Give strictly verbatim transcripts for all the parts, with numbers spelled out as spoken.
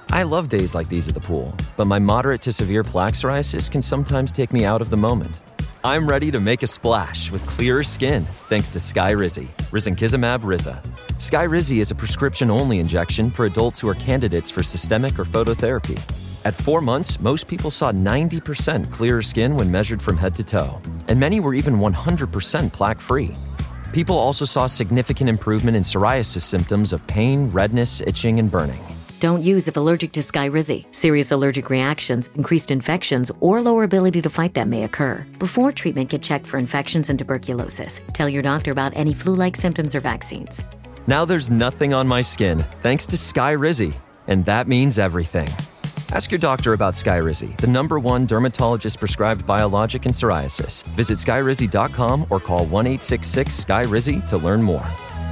I love days like these at the pool, but my moderate to severe plaque psoriasis can sometimes take me out of the moment. I'm ready to make a splash with clearer skin thanks to Skyrizi, risankizumab Riza. Skyrizi is a prescription-only injection for adults who are candidates for systemic or phototherapy. At four months, most people saw ninety percent clearer skin when measured from head to toe, and many were even one hundred percent plaque-free. People also saw significant improvement in psoriasis symptoms of pain, redness, itching, and burning. Don't use if allergic to Skyrizi. Serious allergic reactions, increased infections, or lower ability to fight them may occur. Before treatment, get checked for infections and tuberculosis. Tell your doctor about any flu-like symptoms or vaccines. Now there's nothing on my skin thanks to Skyrizi, and that means everything. Ask your doctor about Skyrizi, the number one dermatologist-prescribed biologic in psoriasis. Visit skyrizi dot com or call one eight six six Sky Rizi to learn more.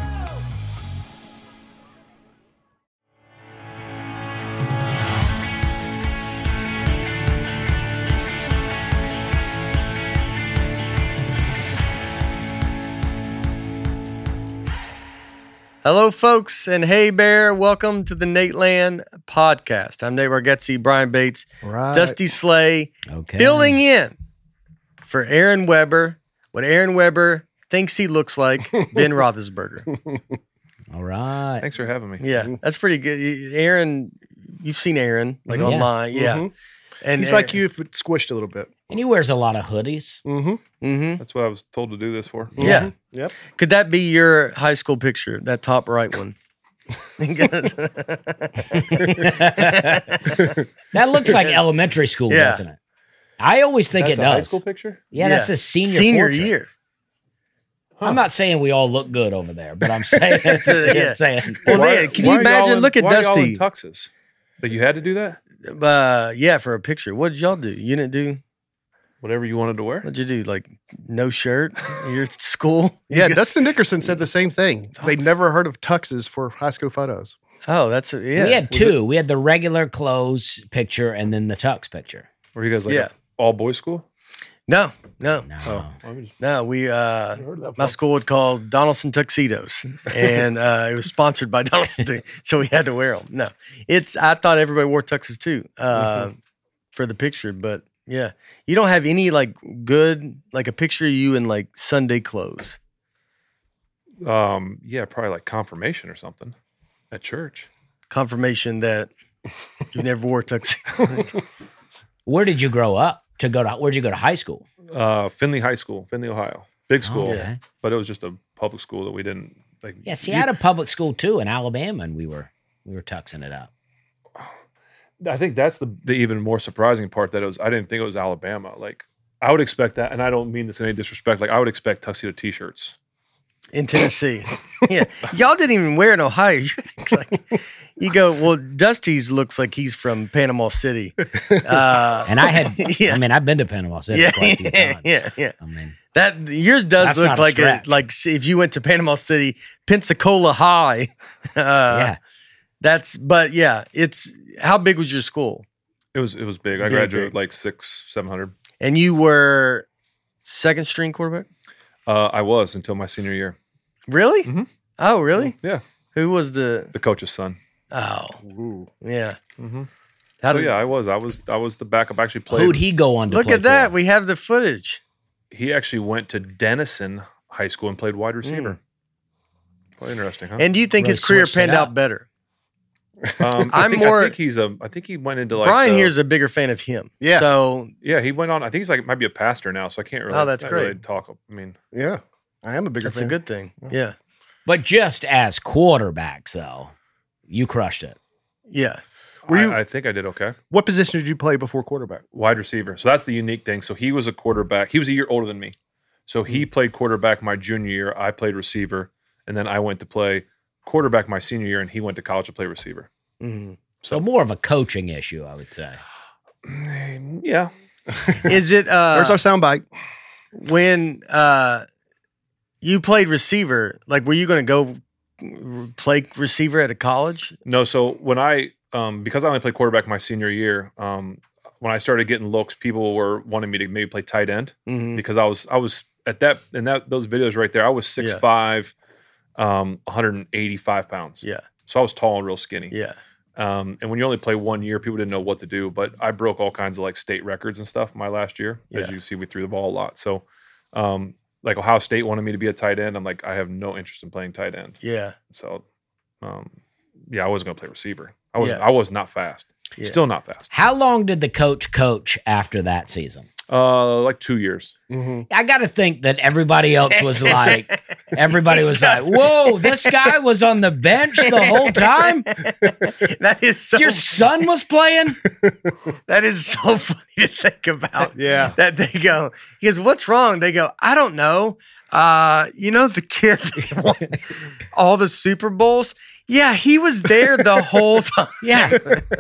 Hello, folks, and hey, Bear. Welcome to the Nate Land podcast. I'm Nate Bargatze, Brian Bates, right. Dusty Slay, okay. filling in for Aaron Weber, what Aaron Weber thinks he looks like Ben Roethlisberger. All right. Thanks for having me. Yeah, that's pretty good. Aaron, you've seen Aaron, like Mm-hmm. online. Yeah. Mm-hmm. And he's Aaron, like you if it's squished a little bit. And he wears a lot of hoodies. Mm-hmm. Mm-hmm. That's what I was told to do this for. Yeah. Mm-hmm. Yep. Could that be your high school picture, that top right one? That looks like elementary school, Yeah. doesn't it? I always think That's it a high does. school picture? Yeah, that's a senior senior portrait. year. I'm not saying we all look good over there, but I'm saying, a- yeah. I'm saying Well, Why- man, can why you are y'all imagine? in- Look at why are y'all Dusty. in tuxes. But you had to do that? Uh, yeah, for a picture. What did y'all do? You didn't do. Whatever you wanted to wear? What'd you do? Like no shirt? Your school? Yeah, Dustin Dickerson said the same thing. They'd never heard of tuxes for high school photos. Oh, that's a, yeah. we had Was two. We had the regular clothes picture and then the tux picture. Were you guys like Yeah. all boys school? it- No, no, No. Oh, I'm just, no. We uh, heard of that my before. school was called Donaldson Tuxedos, and uh, it was sponsored by Donaldson, so we had to wear them. No, it's. I thought everybody wore tuxes too uh, for the picture, but yeah, you don't have any like good like a picture of you in like Sunday clothes. Um, yeah, probably like confirmation or something at church. Confirmation that you never wore a tuxedo. Where did you grow up? To go to where'd you go to high school? Uh, Finley High School, Finley, Ohio. Big school, Okay. but it was just a public school that we didn't like. Yeah, see, you- I had a public school too in Alabama, and we were we were tuxing it up. I think that's the, the even more surprising part that it was. I didn't think it was Alabama. Like I would expect that, and I don't mean this in any disrespect. Like I would expect tuxedo T-shirts. In Tennessee. Yeah. Y'all didn't even wear in Ohio. Like, you go, well, Dusty's looks like he's from Panama City. Uh, And I had, Yeah. I mean, I've been to Panama City yeah, quite a few yeah, times. yeah, yeah. I mean, That yours does That's look not a like a, stretch. like if you went to Panama City, Pensacola High. Uh, yeah. That's but yeah, it's how big was your school? It was it was big. I Big, graduated big. like six, seven hundred. And you were second string quarterback? Uh, I was until my senior year. Really? Mhm. Oh, really? Yeah, Who was the? the coach's son. Oh, Ooh. yeah. Mm-hmm. How So did, yeah, I was. I was. I was the backup. I actually played. Who'd he go on to look play at that. for? We have the footage. He actually went to Denison High School and played wide receiver. Quite interesting, huh? And do you think Really his career switched it panned up. out better? um, I I'm think, more- I think he's a. I think he went into like. Brian the- here's a bigger fan of him. Yeah. So Yeah, he went on. I think he's like might be a pastor now, so I can't really. Oh, that's not really great. talk. I mean, Yeah, I am a bigger that's fan. a good thing. Yeah. But just as quarterbacks, though, you crushed it. Yeah. Were you- I, I think I did okay. What position did you play before quarterback? Wide receiver. So that's the unique thing. So he was a quarterback. He was a year older than me. So he played quarterback my junior year. I played receiver, and then I went to play quarterback my senior year, and he went to college to play receiver. hmm So more of a coaching issue, I would say. Yeah. Is it uh Where's our soundbite? when uh you played receiver, like were you going to go r- play receiver at a college? No, so when I um because I only played quarterback my senior year, um when I started getting looks, people were wanting me to maybe play tight end Mm-hmm. because I was I was at that in that those videos right there, I was six Yeah. five, um, one hundred eighty-five pounds. Yeah. So I was tall and real skinny. Yeah. Um, and when you only play one year, people didn't know what to do. But I broke all kinds of like state records and stuff my last year. As Yeah. you see, we threw the ball a lot. So, um, like Ohio State wanted me to be a tight end. I'm like, I have no interest in playing tight end. Yeah. So, um, yeah, I wasn't going to play receiver. I was Yeah. I was not fast. Yeah. Still not fast. How long did the coach coach after that season? Uh, like two years. Mhm. I got to think that everybody else was like, everybody was like, whoa, this guy was on the bench the whole time? That is so Your son was playing? that is so funny to think about. Yeah. That they go, he goes, what's wrong? They go, I don't know. Uh, you know the kid that won all the Super Bowls? Yeah, he was there the whole time. Yeah.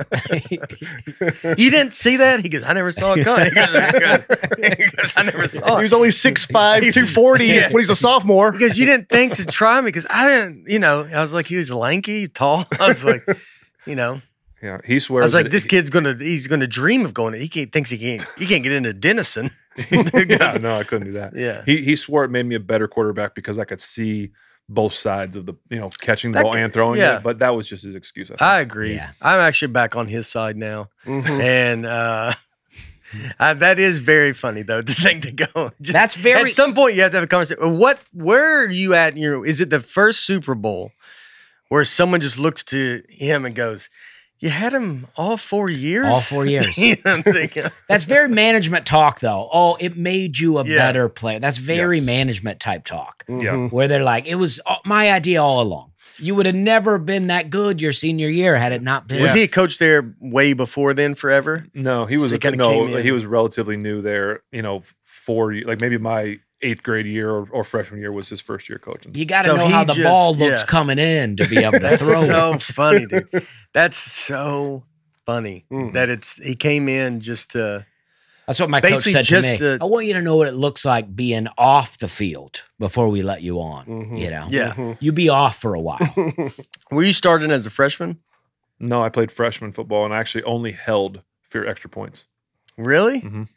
You didn't see that? He goes, I never saw it coming. He goes, he goes, I never saw He it. was only six five, two forty Yeah. when he's a sophomore. Because you didn't think to try me because I didn't, you know, I was like, he was lanky, tall. I was like, you know, Yeah, he I swears. was like, that this he- kid's gonna, he's gonna dream of going. He can't, thinks he can't, he can't get into Denison. Yeah, no, I couldn't do that. Yeah. He he swore it made me a better quarterback because I could see both sides of the, you know, catching the That ball could- and throwing yeah. it. But that was just his excuse. I think. I agree. Yeah. I'm actually back on his side now, Mhm. and uh, I, that is very funny though to think to go. Just- That's very- At some point, you have to have a conversation. What? Where are you at in your? Is it the first Super Bowl where someone just looks to him and goes, "You had him all four years, All four years. You know, I'm thinking, That's very management talk, though. Oh, it made you a Yeah. better player. That's very Yes. management type talk, Yeah. Mhm. where they're like, it was uh, my idea all along. You would have never been that good your senior year had it not been. Was he a coach there way before then, forever? No, he was So he a, kinda no, came in. he was relatively new there. You know, four ye- like maybe my eighth grade year or, or freshman year was his first year coaching. You got to So know he how the just- ball looks yeah. coming in to be able to That's throw. it. so funny, dude. That's so funny Mhm. that it's he came in just to. That's what my coach Basically said to just me. to- I want you to know what it looks like being off the field before we let you on. Mhm. You know, Yeah. Mhm. you be off for a while. Were you starting as a freshman? No, I played freshman football and I actually only held for extra points. Really? Mhm.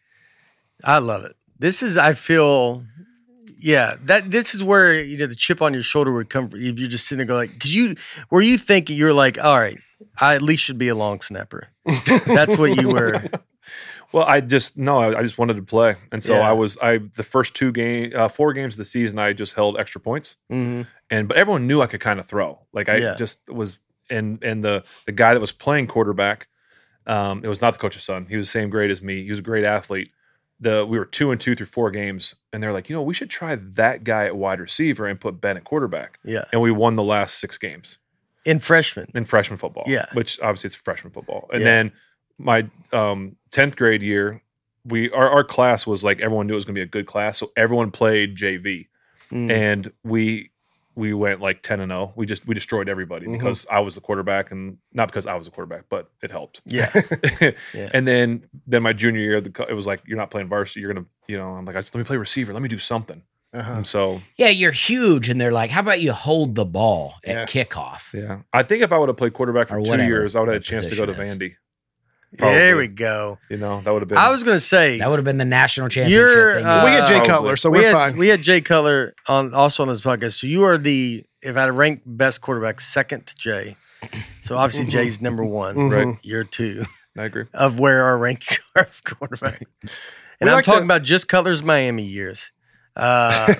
I love it. This is, I feel, yeah, that this is where you know the chip on your shoulder would come from if you're just sitting there going like, because you were you thinking you're like, all right, I at least should be a long snapper. That's what you were. Well, I just no, I, I just wanted to play, and so Yeah. I was I the first two game, uh, four games of the season, I just held extra points, Mhm. and but everyone knew I could kind of throw. Like I Yeah. just was, and and the the guy that was playing quarterback, um, it was not the coach's son. He was the same grade as me. He was a great athlete. The we were two and two through four games, and they're like, you know, we should try that guy at wide receiver and put Ben at quarterback, Yeah, and we won the last six games in freshman. in freshman football. Yeah. Which obviously it's freshman football. And Yeah. then my um, tenth grade year, we our, our class was like everyone knew it was going to be a good class, so everyone played J V, Mm. and we we went like ten and zero. We just we destroyed everybody Mhm. because I was the quarterback, and not because I was the quarterback, but it helped. Yeah, Yeah. And then then my junior year, the, co- it was like you're not playing varsity. You're gonna you know I'm like I just, let me play receiver. Let me do something. Uh-huh. And so Yeah, you're huge, and they're like, "How about you hold the ball at Yeah. kickoff?" yeah, I think if I would have played quarterback for Or two whatever years, I would have had a the chance to go to position is. Vandy. there Probably. we go. You know that would have been. I was gonna say That would have been the national championship You're, thing. uh, we had Jay Probably. Cutler, so we we're had fine. we had Jay Cutler on also on this podcast. So you are the if I had to rank best quarterback second to Jay. So obviously Jay's number one. Mhm. Right. You're two I agree. of where our rankings are of quarterback. And We I'm like talking to- about just Cutler's Miami years. Uh,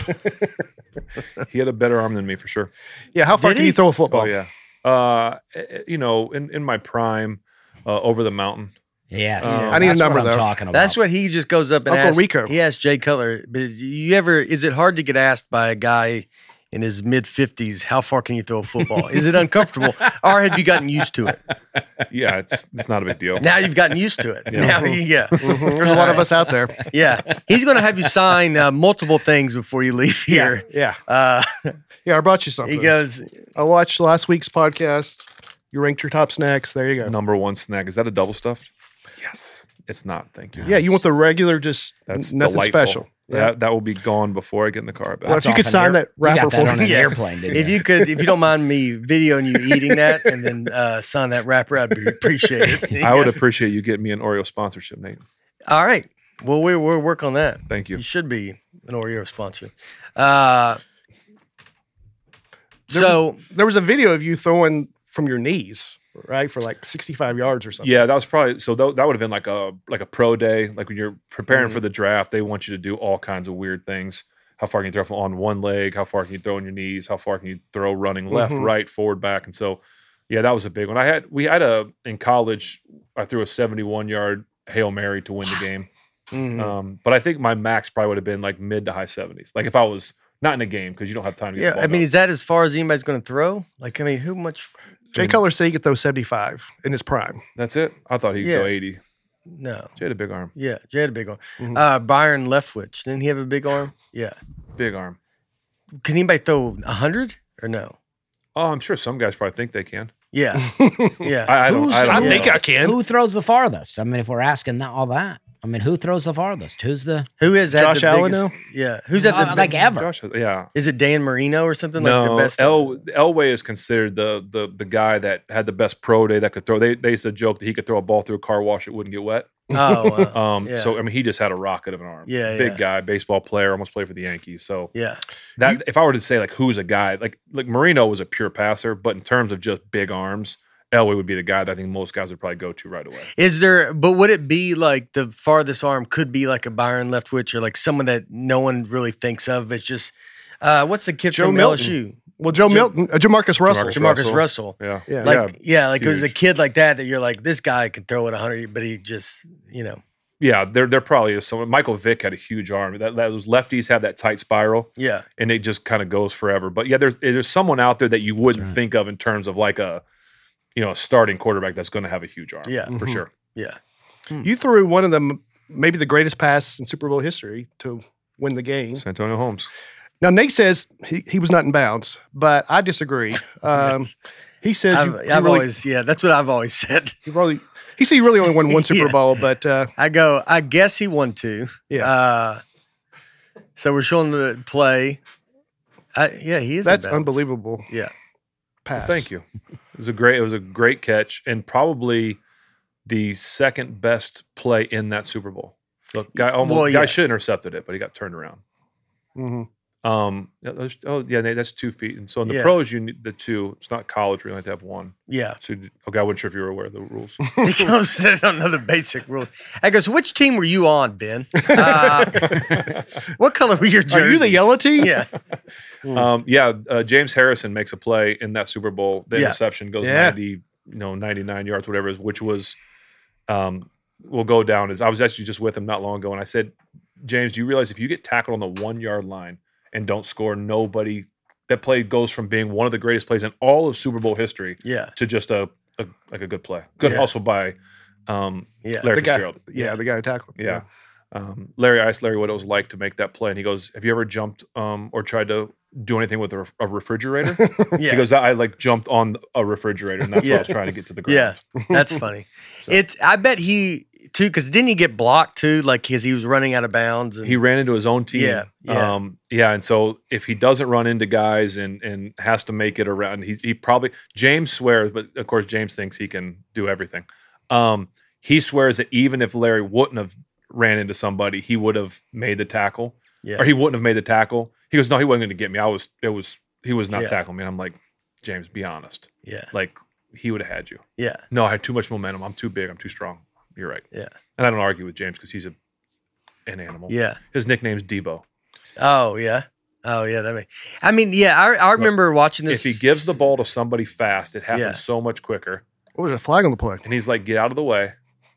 He had a better arm than me for sure. Yeah, how far Did can he? you throw a football? Oh yeah. Uh, eh, you know, in, in my prime, uh, over the mountain. yes, Uh, I need a that's number, what I'm though. talking about. that's what he just goes up and I'll throw asks. Rico. He asked Jay Cutler, but is- you ever is it hard to get asked by a guy in his mid fifties, how far can you throw a football? Is it uncomfortable? Or have you gotten used to it? Yeah, it's it's not a big deal. Now you've gotten used to it. Yeah. Now, yeah. Mhm. There's a lot of us out there. Yeah. He's going to have you sign uh, multiple things before you leave here. Yeah. Uh, Yeah, I brought you something. he goes, I watched last week's podcast. You ranked your top snacks. There you go. Number one snack. Is that a double stuffed? Yes. It's not. Thank you. Yeah, you want the regular, just That's nothing delightful. special. Yeah. That that will be gone before I get in the car. Well, if you could off an sign air- that you wrapper got that for on me. an Yeah. airplane, didn't if you could, if you don't mind me videoing you eating that and then uh, sign that wrapper, I'd be- appreciate it. I would appreciate you getting me an Oreo sponsorship, Nate. All right. Well, we, we'll work on that. Thank you. You should be an Oreo sponsor. Uh, There so, was, there was a video of you throwing from your knees, right? For like sixty-five yards or something. Yeah, that was probably so. That, that would have been like a like a pro day, like when you're preparing Mhm. for the draft. They want you to do all kinds of weird things. How far can you throw from on one leg? How far can you throw on your knees? How far can you throw running left, Mhm. right, forward, back? And so, yeah, that was a big one. I had we had a in college. I threw a seventy-one yard Hail Mary to win the game. Mhm. Um, but I think my max probably would have been like mid to high seventies. Like if I was not in a game because you don't have time to get Yeah, the ball I mean, done. is that as far as anybody's going to throw? Like, I mean, who much? Jay Cutler said he could throw seventy-five in his prime. That's it. I thought he'd Yeah. go eighty. No. Jay had a big arm. Yeah, Jay had a big arm. Mhm. Uh, Byron Leftwich, didn't he have a big arm? Yeah. Big arm. Can anybody throw a hundred or no? Oh, I'm sure some guys probably think they can. Yeah, yeah. I, I don't. Who's- I, don't I know. think I can. Who throws the farthest? I mean, if we're asking that, all that, I mean, who throws the farthest? Who's the Who has had Josh the Allen biggest? now? Yeah, who's at the Uh, like big- ever? Josh, yeah. Is it Dan Marino or something like the No, best? El, Elway is considered the the the guy that had the best pro day that could throw. They they used to joke that he could throw a ball through a car wash, it wouldn't get wet. Oh, wow. Um, yeah. so I mean, he just had a rocket of an arm. Yeah, big yeah. guy, baseball player, almost played for the Yankees. So yeah, that if I were to say like who's a guy like like Marino was a pure passer, but in terms of just big arms, Elway would be the guy that I think most guys would probably go to right away. is there? But would it be like the farthest arm could be like a Byron Leftwich or like someone that no one really thinks of? It's just uh, what's the kid Joe from Milton. L S U? Well, Joe Joe- Milton, uh, Jamarcus Russell. Jamarcus Jamarcus Russell. Russell. Yeah, Yeah. Like yeah, like it was a huge. kid like that that you're like this guy can throw it a hundred, but he just you know yeah. There there probably is someone. Michael Vick had a huge arm. That, that those lefties have that tight spiral. yeah and it just kind of goes forever. But yeah, there's there's someone out there that you wouldn't Right. think of in terms of like a, you know, a starting quarterback that's going to have a huge arm. Yeah. for Mhm. sure. yeah. You threw one of them, maybe the greatest pass in Super Bowl history to win the game. San Antonio Holmes. Now, Nate says he, he was not in bounds, but I disagree. Um, he says I've, you, you I've really, always yeah that's what I've always said. you really, he said he really only won one Super Yeah. Bowl, but uh, I go. I guess he won two. Yeah. Uh, so we're showing the play. I, yeah, he is. in that's bounds. unbelievable Yeah. pass. Thank you. It was a great. It was a great catch, and probably the second best play in that Super Bowl. Look, guy almost Well, guy yes. should have intercepted it, but he got turned around. Mhm. Um. yeah, those- Oh yeah, Nate, that's two feet. And so in the Yeah. pros, you need the two. It's not college. We only have to have one. Yeah. So you- okay, I wasn't sure if you were aware of the rules. He goes, I don't know the basic rules. I go, so which team were you on, Ben? Uh, what color were your jerseys? Are you the yellow team? Yeah. Um, yeah, uh, James Harrison makes a play in that Super Bowl. The Yeah. interception goes Yeah. ninety, you know, ninety-nine yards, whatever it is, which was, um, will go down as I was actually just with him not long ago, and I said, James, do you realize if you get tackled on the one yard line and don't score, nobody that play goes from being one of the greatest plays in all of Super Bowl history Yeah. to just a, a like a good play, good Yeah. also by um, Yeah. Larry The guy, Fitzgerald. yeah, the guy who tackled him. Yeah. Um, Larry asked Larry what it was like to make that play, and he goes, "Have you ever jumped um, or tried to do anything with a, ref- a refrigerator?" Yeah. He goes, "I like jumped on a refrigerator, and that's Yeah. what I was trying to get to the ground." Yeah. That's funny. So- It's, I bet he, too, because didn't he get blocked, too? Like, because he was running out of bounds. And, He ran into his own team. Yeah, yeah. Um, yeah. And so if he doesn't run into guys and and has to make it around, he he probably James swears, but of course James thinks he can do everything. Um, he swears that even if Larry wouldn't have ran into somebody, he would have made the tackle. yeah. Or he wouldn't have made the tackle. He goes, no, he wasn't going to get me. I was, it was, he was not Yeah. tackling me. And I'm like, James, be honest. yeah. Like he would have had you. Yeah. No, I had too much momentum. I'm too big. I'm too strong. You're right. Yeah. And I don't argue with James because he's a an animal. Yeah. His nickname's Debo. Oh, yeah. Oh, yeah. That may, I mean, yeah, I, I remember watching this. If he gives the ball to somebody fast, it happens Yeah. so much quicker. What was a flag on the play? And he's like, get out of the way.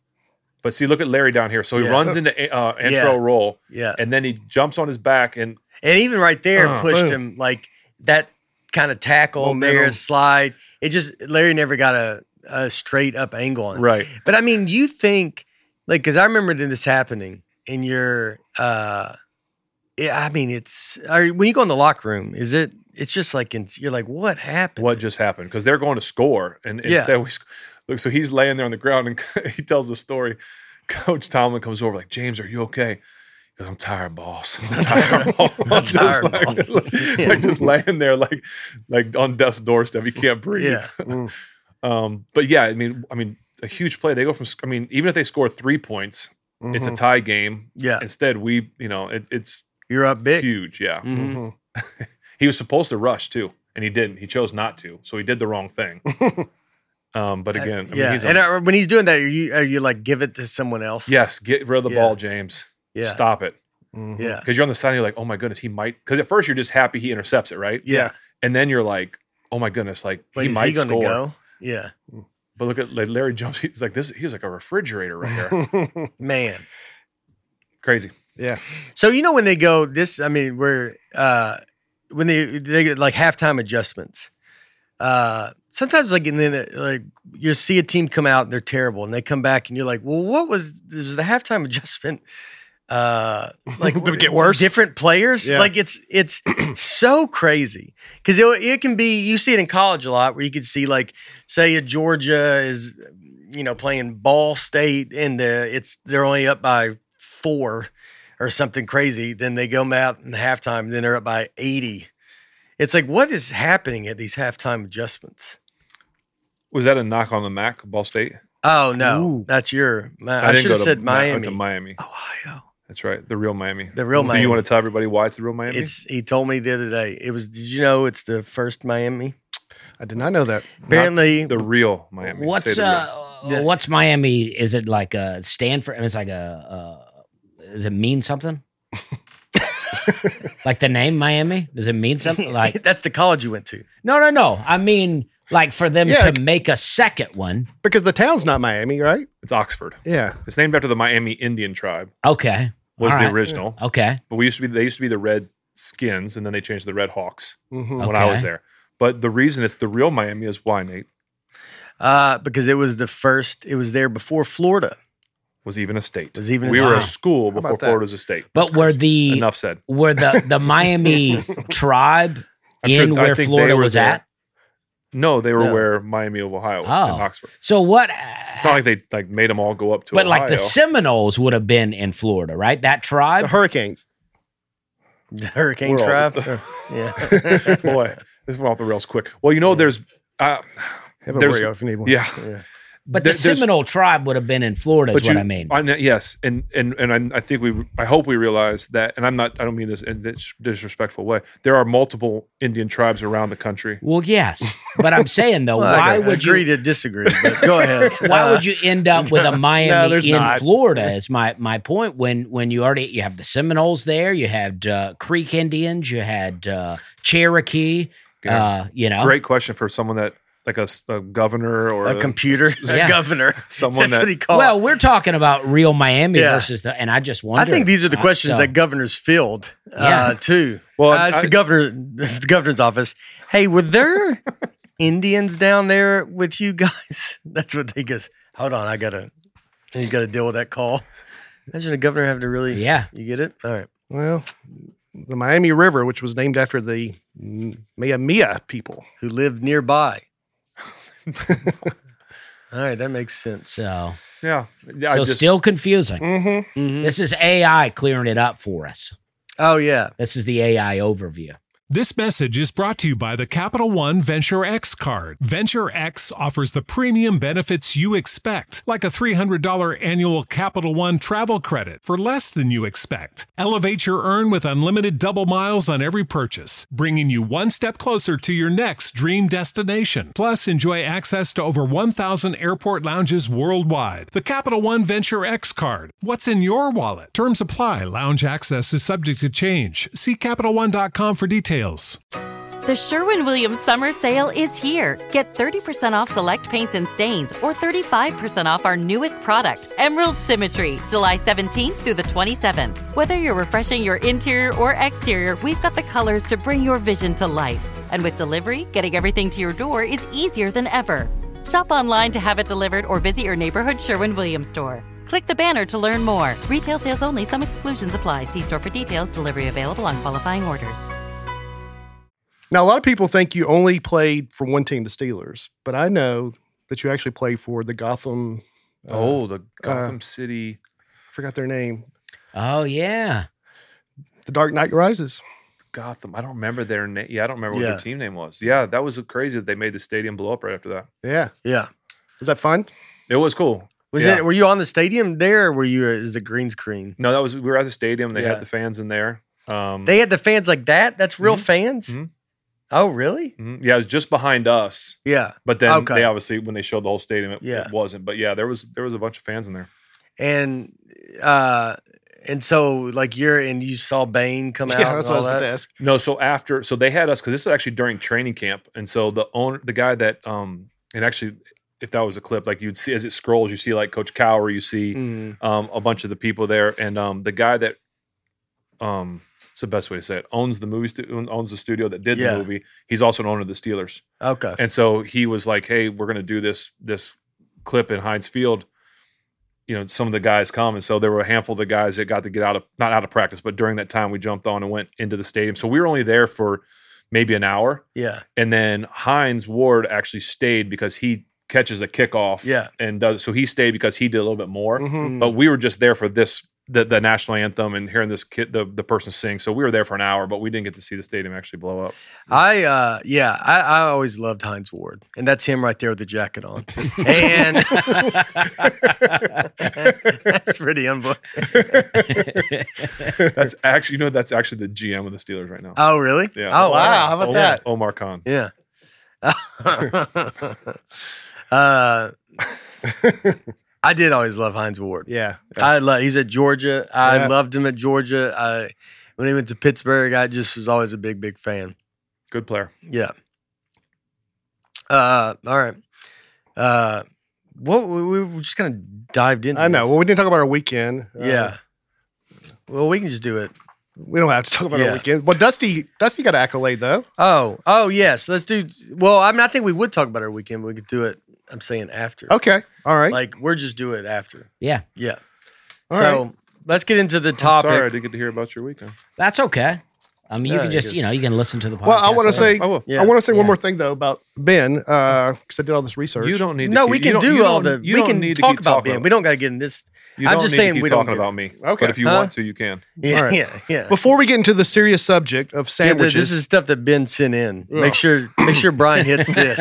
But see, look at Larry down here. So he Yeah. runs into uh, intro Yeah. roll, Yeah. and then he jumps on his back, and And even right there Uh, pushed boom. him like that kind of tackle there, Momentum. slide. It just, Larry never got a, a straight up angle on it. right. But I mean, you think, like, because I remember this happening in your, uh, yeah, I mean, it's, are, when you go in the locker room, is it, it's just like, in, you're like, what happened? What just happened? Because they're going to score, and Yeah. instead we sc- look. So he's laying there on the ground, and he tells the story. Coach Tomlin comes over, like, James, are you okay? He goes, I'm tired, boss. I'm tired, boss. I'm just tired, like, boss. like, Yeah. like just laying there, like, like on death's doorstep. He can't breathe. Yeah. Mm. Um, but yeah, I mean, I mean, a huge play. They go from. sc- I mean, even if they score three points, it's a Mhm. tie game. Yeah. Instead, we, you know, it, it's You're up big. huge. Yeah. Mhm. Mhm. He was supposed to rush too, and he didn't. He chose not to, so he did the wrong thing. um, but again, I mean, yeah. he's a, and uh, when he's doing that, are you are you like give it to someone else? yes, get rid of the Yeah. ball, James. Yeah. Stop it. Mhm. Yeah. Because you're on the side, and you're like, oh my goodness, he might. Because at first you're just happy he intercepts it, right? Yeah. And then you're like, oh my goodness, like Wait, he is might he going to score. go? Yeah. But look at like Larry jumps. He's like this. He was like a refrigerator right there. Man. Crazy. Yeah. So you know when they go this, I mean, where uh, when they they get like halftime adjustments. Uh, sometimes like and then uh, like you see a team come out and they're terrible, and they come back and you're like, well, what was, was the halftime adjustment? Uh, like Did it get worse? Different players, Yeah. like it's it's so crazy because it, it can be. You see it in college a lot where you could see like say a Georgia is you know playing Ball State and the, it's they're only up by four or something crazy. Then they go out in halftime and then they're up by eighty. It's like, what is happening at these halftime adjustments? Was that a knock on the M A C, Ball State? Oh no, Ooh. that's your. I, I didn't should go have to said Ma- I went Miami. to Miami. Ohio. That's right, the real Miami. The real Do Miami. you want to tell everybody why it's the real Miami? It's. He told me the other day. It was. Did you know it's the first Miami? I did not know that. Apparently, the real Miami. Say What's the real. uh, Yeah. what's Miami? Is it like a Stanford? I mean, it's like a. Uh, does it mean something? Like the name Miami? Does it mean something? Like that's the college you went to. no, no, no. I mean, like for them Yeah. to make a second one. Because the town's not Miami, right? It's Oxford. Yeah. It's named after the Miami Indian tribe. Okay, Was All the right. original, Okay, but we used to be. They used to be the Red Skins, and then they changed to the Red Hawks Mhm. when I was Okay. there. But the reason it's the real Miami is why, Nate, Uh, because it was the first. It was there before Florida. was even a state. Was even a we were a state. school How before about that? Florida was a state. but were the Enough said. were the the Miami tribe I'm sure- in I where think Florida they were was there. at? No, they were No. where Miami of Ohio was in Oh. Oxford. So what? It's not like they like made them all go up to But Ohio. like the Seminoles would have been in Florida, right? That The tribe. Hurricanes. The Hurricane We're all- tribe. yeah. Boy, this went off the rails quick. Well, you know, there's uh, Have a There's- Oreo if you need one. yeah. yeah. But the There- there's- Seminole tribe would have been in Florida, is But what you- I mean. I know- yes, and and and I, I think we, I hope we realize that, and I'm not, I don't mean this in a dis- disrespectful way. There are multiple Indian tribes around the country. Well, yes, but I'm saying though, Well, why I would agree you? to disagree? But go ahead. Why Uh, would you end up with a Miami there's in not. Florida? Is my my point. When when you already you have the Seminoles there, you had uh, Creek Indians, you had uh, Cherokee. Yeah. Uh, you know, Great question for someone that like a, s- a governor or a computer Yeah. governor? Someone That's that- what he called. Well, we're talking about real Miami Yeah. versus the, and I just I wonder. think these are the uh, questions so- that governors filled uh, Yeah. too. Well, uh, it's I- the governor, the governor's office. Hey, were there Indians down there with you guys? That's what they goes. Hold on, I gotta. You got to deal with that call. Imagine a governor having to really. Yeah. You get it? All right. Well, the Miami River, which was named after the Mia Mia people. Who lived nearby? All right, that makes sense. So, yeah, yeah. I so just- still confusing. Mm-hmm. Mhm. This is A I clearing it up for us. Oh yeah. This is the A I overview. This message is brought to you by the Capital One Venture X card. Venture X offers the premium benefits you expect, like a three hundred dollars annual Capital One travel credit for less than you expect. Elevate your earn with unlimited double miles on every purchase, bringing you one step closer to your next dream destination. Plus, enjoy access to over one thousand airport lounges worldwide. The Capital One Venture X card. What's in your wallet? Terms apply. Lounge access is subject to change. See Capital One dot com for details. The Sherwin-Williams summer sale is here. Get thirty percent off select paints and stains or thirty-five percent off our newest product, Emerald Symmetry, July seventeenth through the twenty-seventh. Whether you're refreshing your interior or exterior, we've got the colors to bring your vision to life. And with delivery, getting everything to your door is easier than ever. Shop online to have it delivered or visit your neighborhood Sherwin-Williams store. Click the banner to learn more. Retail sales only. Some exclusions apply. See store for details. Delivery available on qualifying orders. Now, a lot of people think you only played for one team, the Steelers, but I know that you actually played for the Gotham. Uh, oh, the Gotham City. I forgot their name. Oh, yeah. The Dark Knight Rises. Gotham. I don't remember their name. Yeah, I don't remember what Yeah. their team name was. Yeah, that was crazy that they made the stadium blow up right after that. Yeah. Yeah. Was that fun? It was cool. Was Yeah. it? Were you on the stadium there, or were you? Is it green screen? No, that was we were at the stadium. They Yeah. had the fans in there. Um, They had the fans like that. That's real Mhm. fans. Mhm. Oh, really? Mhm. Yeah, it was just behind us. Yeah. But then Okay. they obviously, when they showed the whole stadium, it, Yeah. it wasn't. But yeah, there was there was a bunch of fans in there. And uh, and so like you're and you saw Bane come out. Yeah, that's and what I was all about that? to ask. No, so after, so they had us because this was actually during training camp, and so the owner, the guy that, um, and actually, if that was a clip, like you'd see as it scrolls, you see like Coach Cowher, you see Mhm. um, a bunch of the people there, and um, the guy that, um, it's the best way to say it, owns the movie, stu- owns the studio that did Yeah. the movie. He's also an owner of the Steelers, Okay. and so he was like, "Hey, we're gonna do this this clip in Heinz Field." You know, some of the guys come, and so there were a handful of the guys that got to get out of not out of practice, but during that time we jumped on and went into the stadium. So we were only there for maybe an hour. Yeah. And then Heinz Ward actually stayed because he catches a kickoff. Yeah. And does so he stayed because he did a little bit more. Mhm. But we were just there for this the, the national anthem and hearing this kid the, the person sing. So we were there for an hour, but we didn't get to see the stadium actually blow up. I uh yeah, I, I always loved Heinz Ward. And that's him right there with the jacket on. And that's pretty unbelievable. That's actually you know that's actually the G M of the Steelers right now. Oh really? Yeah. Oh Wow, how about Omar, that? Omar Khan. Yeah. uh I did always love Heinz Ward. Yeah. I love he's at Georgia. I Yeah. loved him at Georgia. I when he went to Pittsburgh, I just was always a big, big fan. Good player. Yeah. Uh all right. Uh what we, we we just kind of dived into I know. this. Well, we didn't talk about our weekend. Uh, Yeah. Well, we can just do it. We don't have to talk about Yeah. our weekend. Well, Dusty, Dusty got an accolade though. Oh, oh yes. Let's do. Well, I mean, I think we would talk about our weekend. But we could do it. I'm saying after. Okay. All right. Like we're just do it after. Yeah, Yeah. All so right. let's get into the I'm topic. sorry I didn't get to hear about your weekend. that's okay. I mean, you Yeah, can I just, guess. you know, you can listen to the podcast. Well, I want to say, I will. Yeah. I want to say Yeah. one more thing though about Ben, because I did all this research. You don't need to No, keep- we you can don't- do you all don't- the. you We don't can need to talk keep about talking Ben. We don't got to get in this. You I'm don't just need saying to keep we don't talking get- about me. Okay. But if you Huh? want to, you can. Yeah, All right. yeah, yeah. Before we get into the serious subject of Yeah, sandwiches, this is stuff that Ben sent in. Ugh. Make sure, make sure Brian hits this.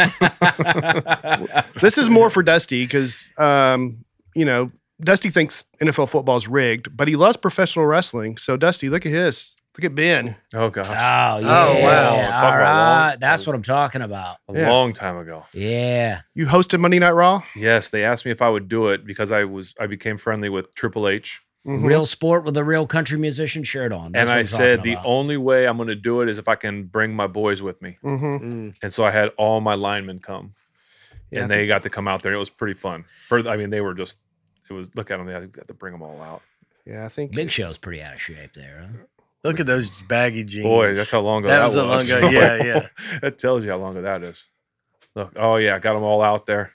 this is more for Dusty because, um, you know, Dusty thinks N F L football is rigged, but he loves professional wrestling. So, Dusty, look at his. Look at Ben. Oh gosh, Oh, yeah. Oh, wow. Talk All about right. long- That's what I'm talking about. a Yeah. long time ago. Yeah. You hosted Monday Night Raw. Yes, they asked me if I would do it because I was I became friendly with Triple H, Mhm. Real sport with a real country musician shirt on. That's and what I I'm said talking the about. only way I'm going to do it is if I can bring my boys with me. Mhm. Mm. And so I had all my linemen come, Yeah, I and they got to come out there. It was pretty fun. For I mean, they were just it was look at them. They had to bring them all out. Yeah, I think Big Show's pretty out of shape there. Huh? Look at those baggy jeans. Boy, that's how long ago That that, was a long was. ago- yeah, yeah. That tells you how long ago that is. Look, oh yeah, got them all out there.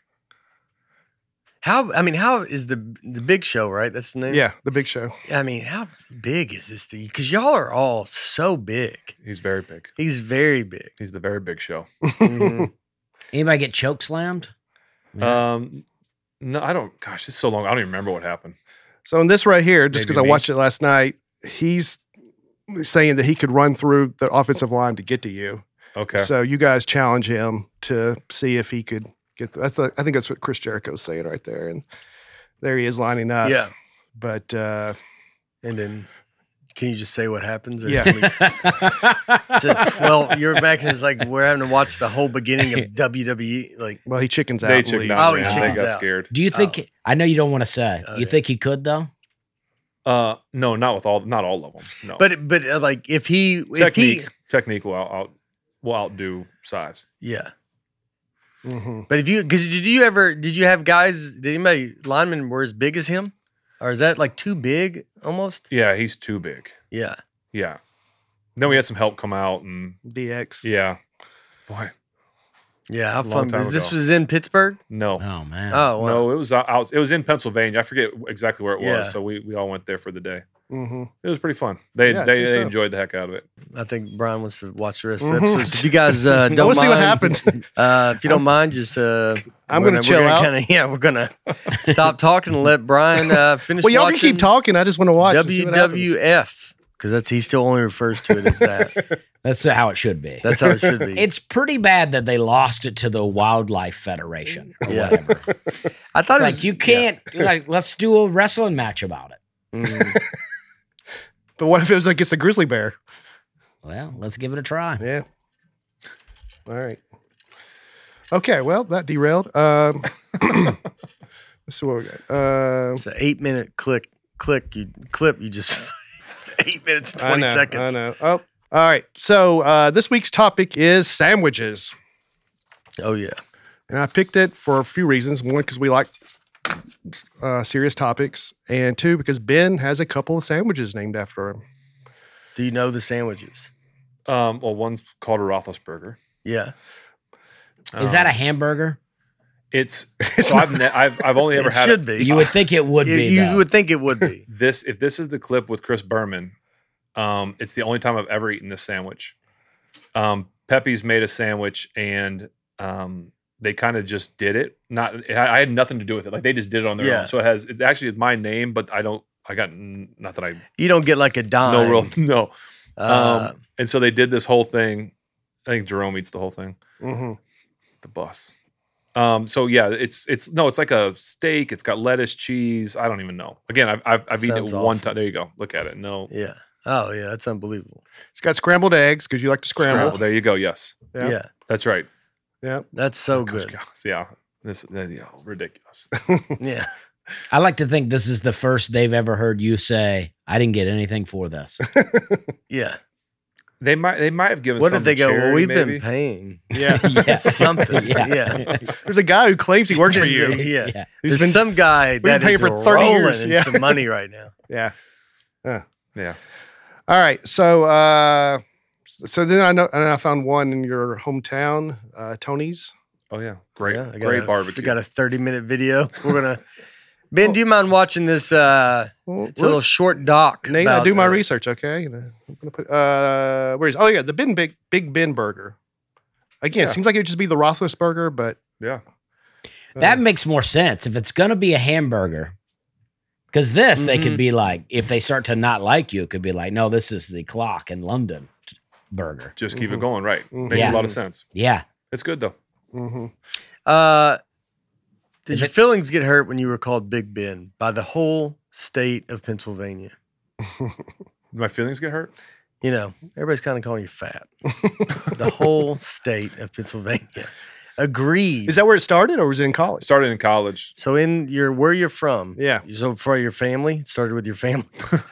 How I mean, how is the the Big Show? Right, that's the name. Yeah, the Big Show. I mean, how big is this thing? Because y'all are all so big. He's very big. He's very big. He's the very big show. Mhm. Anybody get choke slammed? Yeah. Um, no, I don't. Gosh, it's so long. I don't even remember what happened. So in this right here, just Maybe because I me. watched it last night, he's saying that he could run through the offensive line to get to you. Okay. So you guys challenge him to see if he could get. That's a, I think that's what Chris Jericho's saying right there, and there he is lining up. yeah, But uh, and then can you just say what happens? Or Yeah. can we- it's a twelve. You're back, and it's like we're having to watch the whole beginning of W W E. Like, well, he chickens out. they and chickened leaves. out. Oh, he man. chickens They got out. scared. Do you think? Oh. I know you don't want to say. Oh, you yeah. think he could though? Uh, no, not with all, not all of them. No, but but uh, like if he if technique, he technique will out, out will outdo size. yeah. Mhm. But if you because did you ever did you have guys? Did anybody linemen were as big as him, or is that like too big almost? Yeah, he's too big. Yeah. Yeah. Then we had some help come out, and D X. yeah, boy, Yeah, how Long fun! time Is this ago. was in Pittsburgh? no, Oh man. Oh, wow. no, it was out, out. It was in Pennsylvania. I forget exactly where it Yeah. was. So we we all went there for the day. Mm-hmm. It was pretty fun. They Yeah, I'd they, say they so. enjoyed the heck out of it. I think Brian wants to watch the rest of the Mhm. episodes. If you guys uh, don't We'll see what mind, happens. Uh, if you don't mind, just uh, I'm we're gonna chill we're out. Kinda, yeah, we're gonna stop talking and let Brian uh, finish. Well, y'all can watching keep talking. I just want to watch. and see W what happens. W F because that's he still only refers to it as that. That's how it should be. That's how it should be. It's pretty bad that they lost it to the Wildlife Federation or Yeah. whatever. I thought It's it like was, you can't like let's do a wrestling match about it. Yeah. Mm. But what if it was against a grizzly bear? Well, let's give it a try. Yeah. All right. Okay, well, that derailed. Um, let's see what we got. Uh, It's an eight minute click, click, you clip, you just eight minutes and I twenty know, seconds. I know. Oh, all right. So uh, this week's topic is sandwiches. Oh, yeah. And I picked it for a few reasons. One, because we like uh, serious topics. And two, because Ben has a couple of sandwiches named after him. Do you know the sandwiches? Um, well, one's called a Roethlisberger. Yeah. Is that a hamburger? It's so I've, ne- I've I've only ever It had should it. be. You would think it would You, be. you though. would think it would be. This if this is the clip with Chris Berman, um, it's the only time I've ever eaten this sandwich. Um, Pepe's made a sandwich and um, they kind of just did it. Not I, I had nothing to do with it. Like they just did it on their Yeah. own. So it has it actually is my name, but I don't. I got n- not that I You don't get like a dime. no real no. Uh, Um, and so they did this whole thing. I think Jerome eats the whole thing. Mm-hmm. The bus. Um, so yeah, it's it's no, it's like a steak. It's got lettuce, cheese. I don't even know. Again, I've I've, I've eaten it Sounds one awesome. time. There you go. Look at it. No, yeah. Oh, yeah. That's unbelievable. It's got scrambled eggs because you like to scramble. scramble. There you go. Yes, Yeah. Yeah. that's right. Yeah. That's so good. Yeah, this uh, yeah, ridiculous. Yeah. I like to think this is the first they've ever heard you say, "I didn't get anything for this." Yeah. They might they might have given. What some if they to go, charity, well, we've maybe. been paying Yeah. yeah. something. Yeah. Yeah. There's a guy who claims he works for you. Yeah. Yeah. Who's There's been, some guy been that paying is for thirty rolling years. in Yeah. some money right now. yeah. Yeah, All right. So, uh, so then I know, and I found one in your hometown, uh, Tony's. oh yeah, great, Yeah, I got great a, barbecue. We got a thirty minute video. We're gonna. Ben, do you mind watching this? Uh, Well, it's a little short doc. Nate, I about, do my uh, research. Okay. You know, I'm gonna put. Uh, where is? Oh yeah, the Ben Big Big Ben Burger. Again, Yeah. it seems like it would just be the Roethlisberger, but yeah, That makes more sense if it's going to be a hamburger. Because this, they could Mhm. be like, if they start to not like you, it could be like, no, this is the Clock in London t- burger. just keep Mhm. it going. Right, Mhm. makes Yeah. a lot of sense. Yeah. It's good though. hmm Uh, did Is your it- feelings get hurt when you were called Big Ben by the whole state of Pennsylvania? Did my feelings get hurt? You know, everybody's kind of calling you fat. The whole state of Pennsylvania agreed. is that where it started, or was it in college? Started in college. so? In your where you're from? Yeah. So for your family, it started with your family.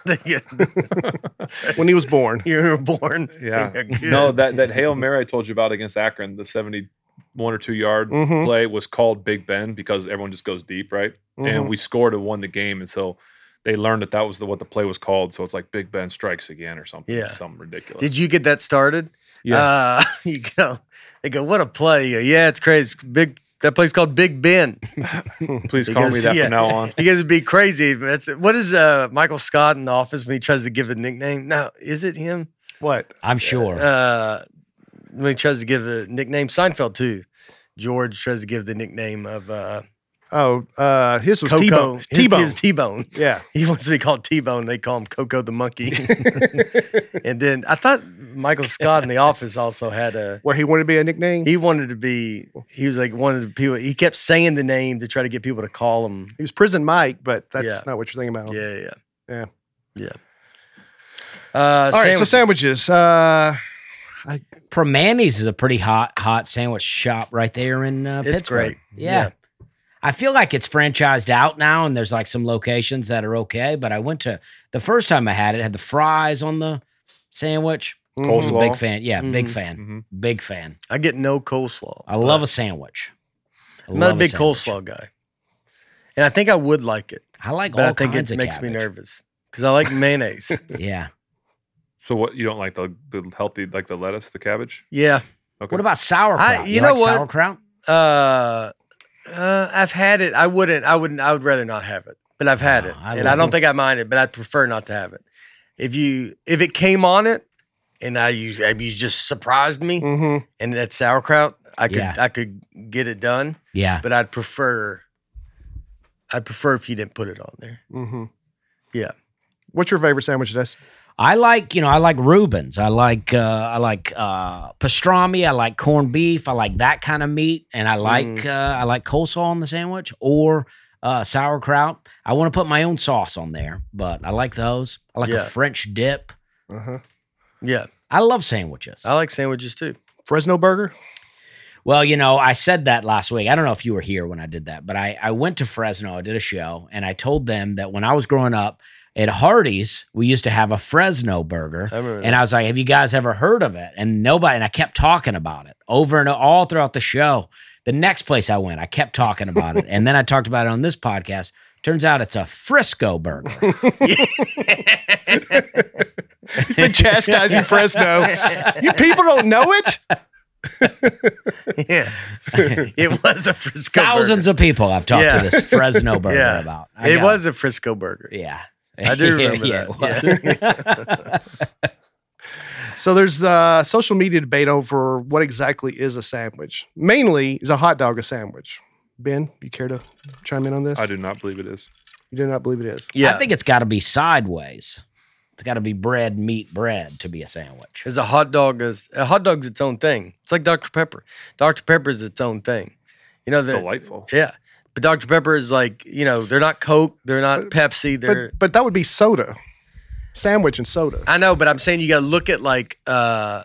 When he was born. You were born. Yeah. Good. No, that that Hail Mary I told you about against Akron, the seventy-one or two yard Mhm. play was called Big Ben because everyone just goes deep, right? Mhm. And we scored and won the game, and so they learned that that was the, what the play was called. So it's like Big Ben strikes again or something. Yeah. Something ridiculous. Did you get that started? Yeah. Uh, you go. They go. What a play! You go, yeah, it's crazy. It's big. That place called Big Ben. Please call me because- that yeah. from now on. You guys would be crazy. That's what is uh, Michael Scott in the office when he tries to give a nickname? No, is it him? What? I'm sure. Uh, when he tries to give a nickname, Seinfeld too. George tries to give the nickname of uh, Oh, uh, his was Coco. T-Bone. His- T-Bone. his T-Bone. Yeah. He wants to be called T-Bone. They call him Coco the monkey. And then I thought Michael Scott in the office also had a. Where he wanted to be a nickname. He, He wanted to be. He was like one of the people. He kept saying the name to try to get people to call him. was Prison Mike, but that's Yeah. not what you're thinking about. Yeah, yeah, Yeah. yeah. Uh, All right, so sandwiches. Uh, Primanti's is a pretty hot, hot sandwich shop right there in uh, It's Pittsburgh. great. Yeah. Yeah. I feel like it's franchised out now, and there's like some locations that are okay. But I went to the first time I had it, had the fries on the sandwich. mhm. I was a Coleslaw. big fan. Yeah, big Mhm. fan. Mhm. Big fan. I get no coleslaw. I love but a sandwich. I I'm not a love big sandwich. coleslaw guy, and I think I would like it, I like but all I think kinds it of makes me cabbage. nervous because I like mayonnaise. Yeah. So what you don't like the the healthy like the lettuce, the cabbage? Yeah. Okay. What about sauerkraut? I- you know like what? sauerkraut? Uh, uh, I've had it. I wouldn't. I wouldn't. I would rather not have it, but I've had Oh, it, I and love I don't it. think I mind it. But I'd prefer not to have it. If you, if it came on it, and I use, I you just surprised me, Mhm. and that sauerkraut, I could, Yeah. I could get it done. Yeah. But I'd prefer, I'd prefer if you didn't put it on there. Mhm. Yeah. What's your favorite sandwich, Des? I like, you know, I like Reuben's. I like, uh, I like uh, pastrami. I like corned beef. I like that kind of meat, and I like, Mm. uh, I like coleslaw on the sandwich or uh, sauerkraut. I want to put my own sauce on there, but I like those. I like Yeah. a French dip. Uh-huh. Yeah. I love sandwiches. I like sandwiches too. Fresno Burger. Well, you know, I said that last week. I don't know if you were here when I did that, but I, I went to Fresno. I did a show, and I told them that when I was growing up at Hardee's, we used to have a Fresno burger. I remember And that. I was like, have you guys ever heard of it? And nobody, and I kept talking about it over and all throughout the show. The next place I went, I kept talking about it. And then I talked about it on this podcast. Turns out it's a Frisco burger. He's been chastising Fresno. You people don't know it? Yeah, it was a Frisco Thousands burger. of people I've talked Yeah. to this Fresno burger Yeah. about. I It got- was a Frisco burger. Yeah. I do remember Yeah, that. it was. So there's uh, social media debate over what exactly is a sandwich. Mainly, is a hot dog a sandwich? Ben, you care to chime in on this? I do not believe it is. You do not believe it is. Yeah, I think it's got to be sideways. It's got to be bread, meat, bread to be a sandwich. Is a hot dog is a hot dog's its own thing. It's like Doctor Pepper. Doctor Pepper is its own thing. You know It's the, delightful. Yeah, but Doctor Pepper is like, you know, they're not Coke, they're not Pepsi. They're But but that would be soda. Sandwich and soda. I know, but I'm saying you got to look at like uh,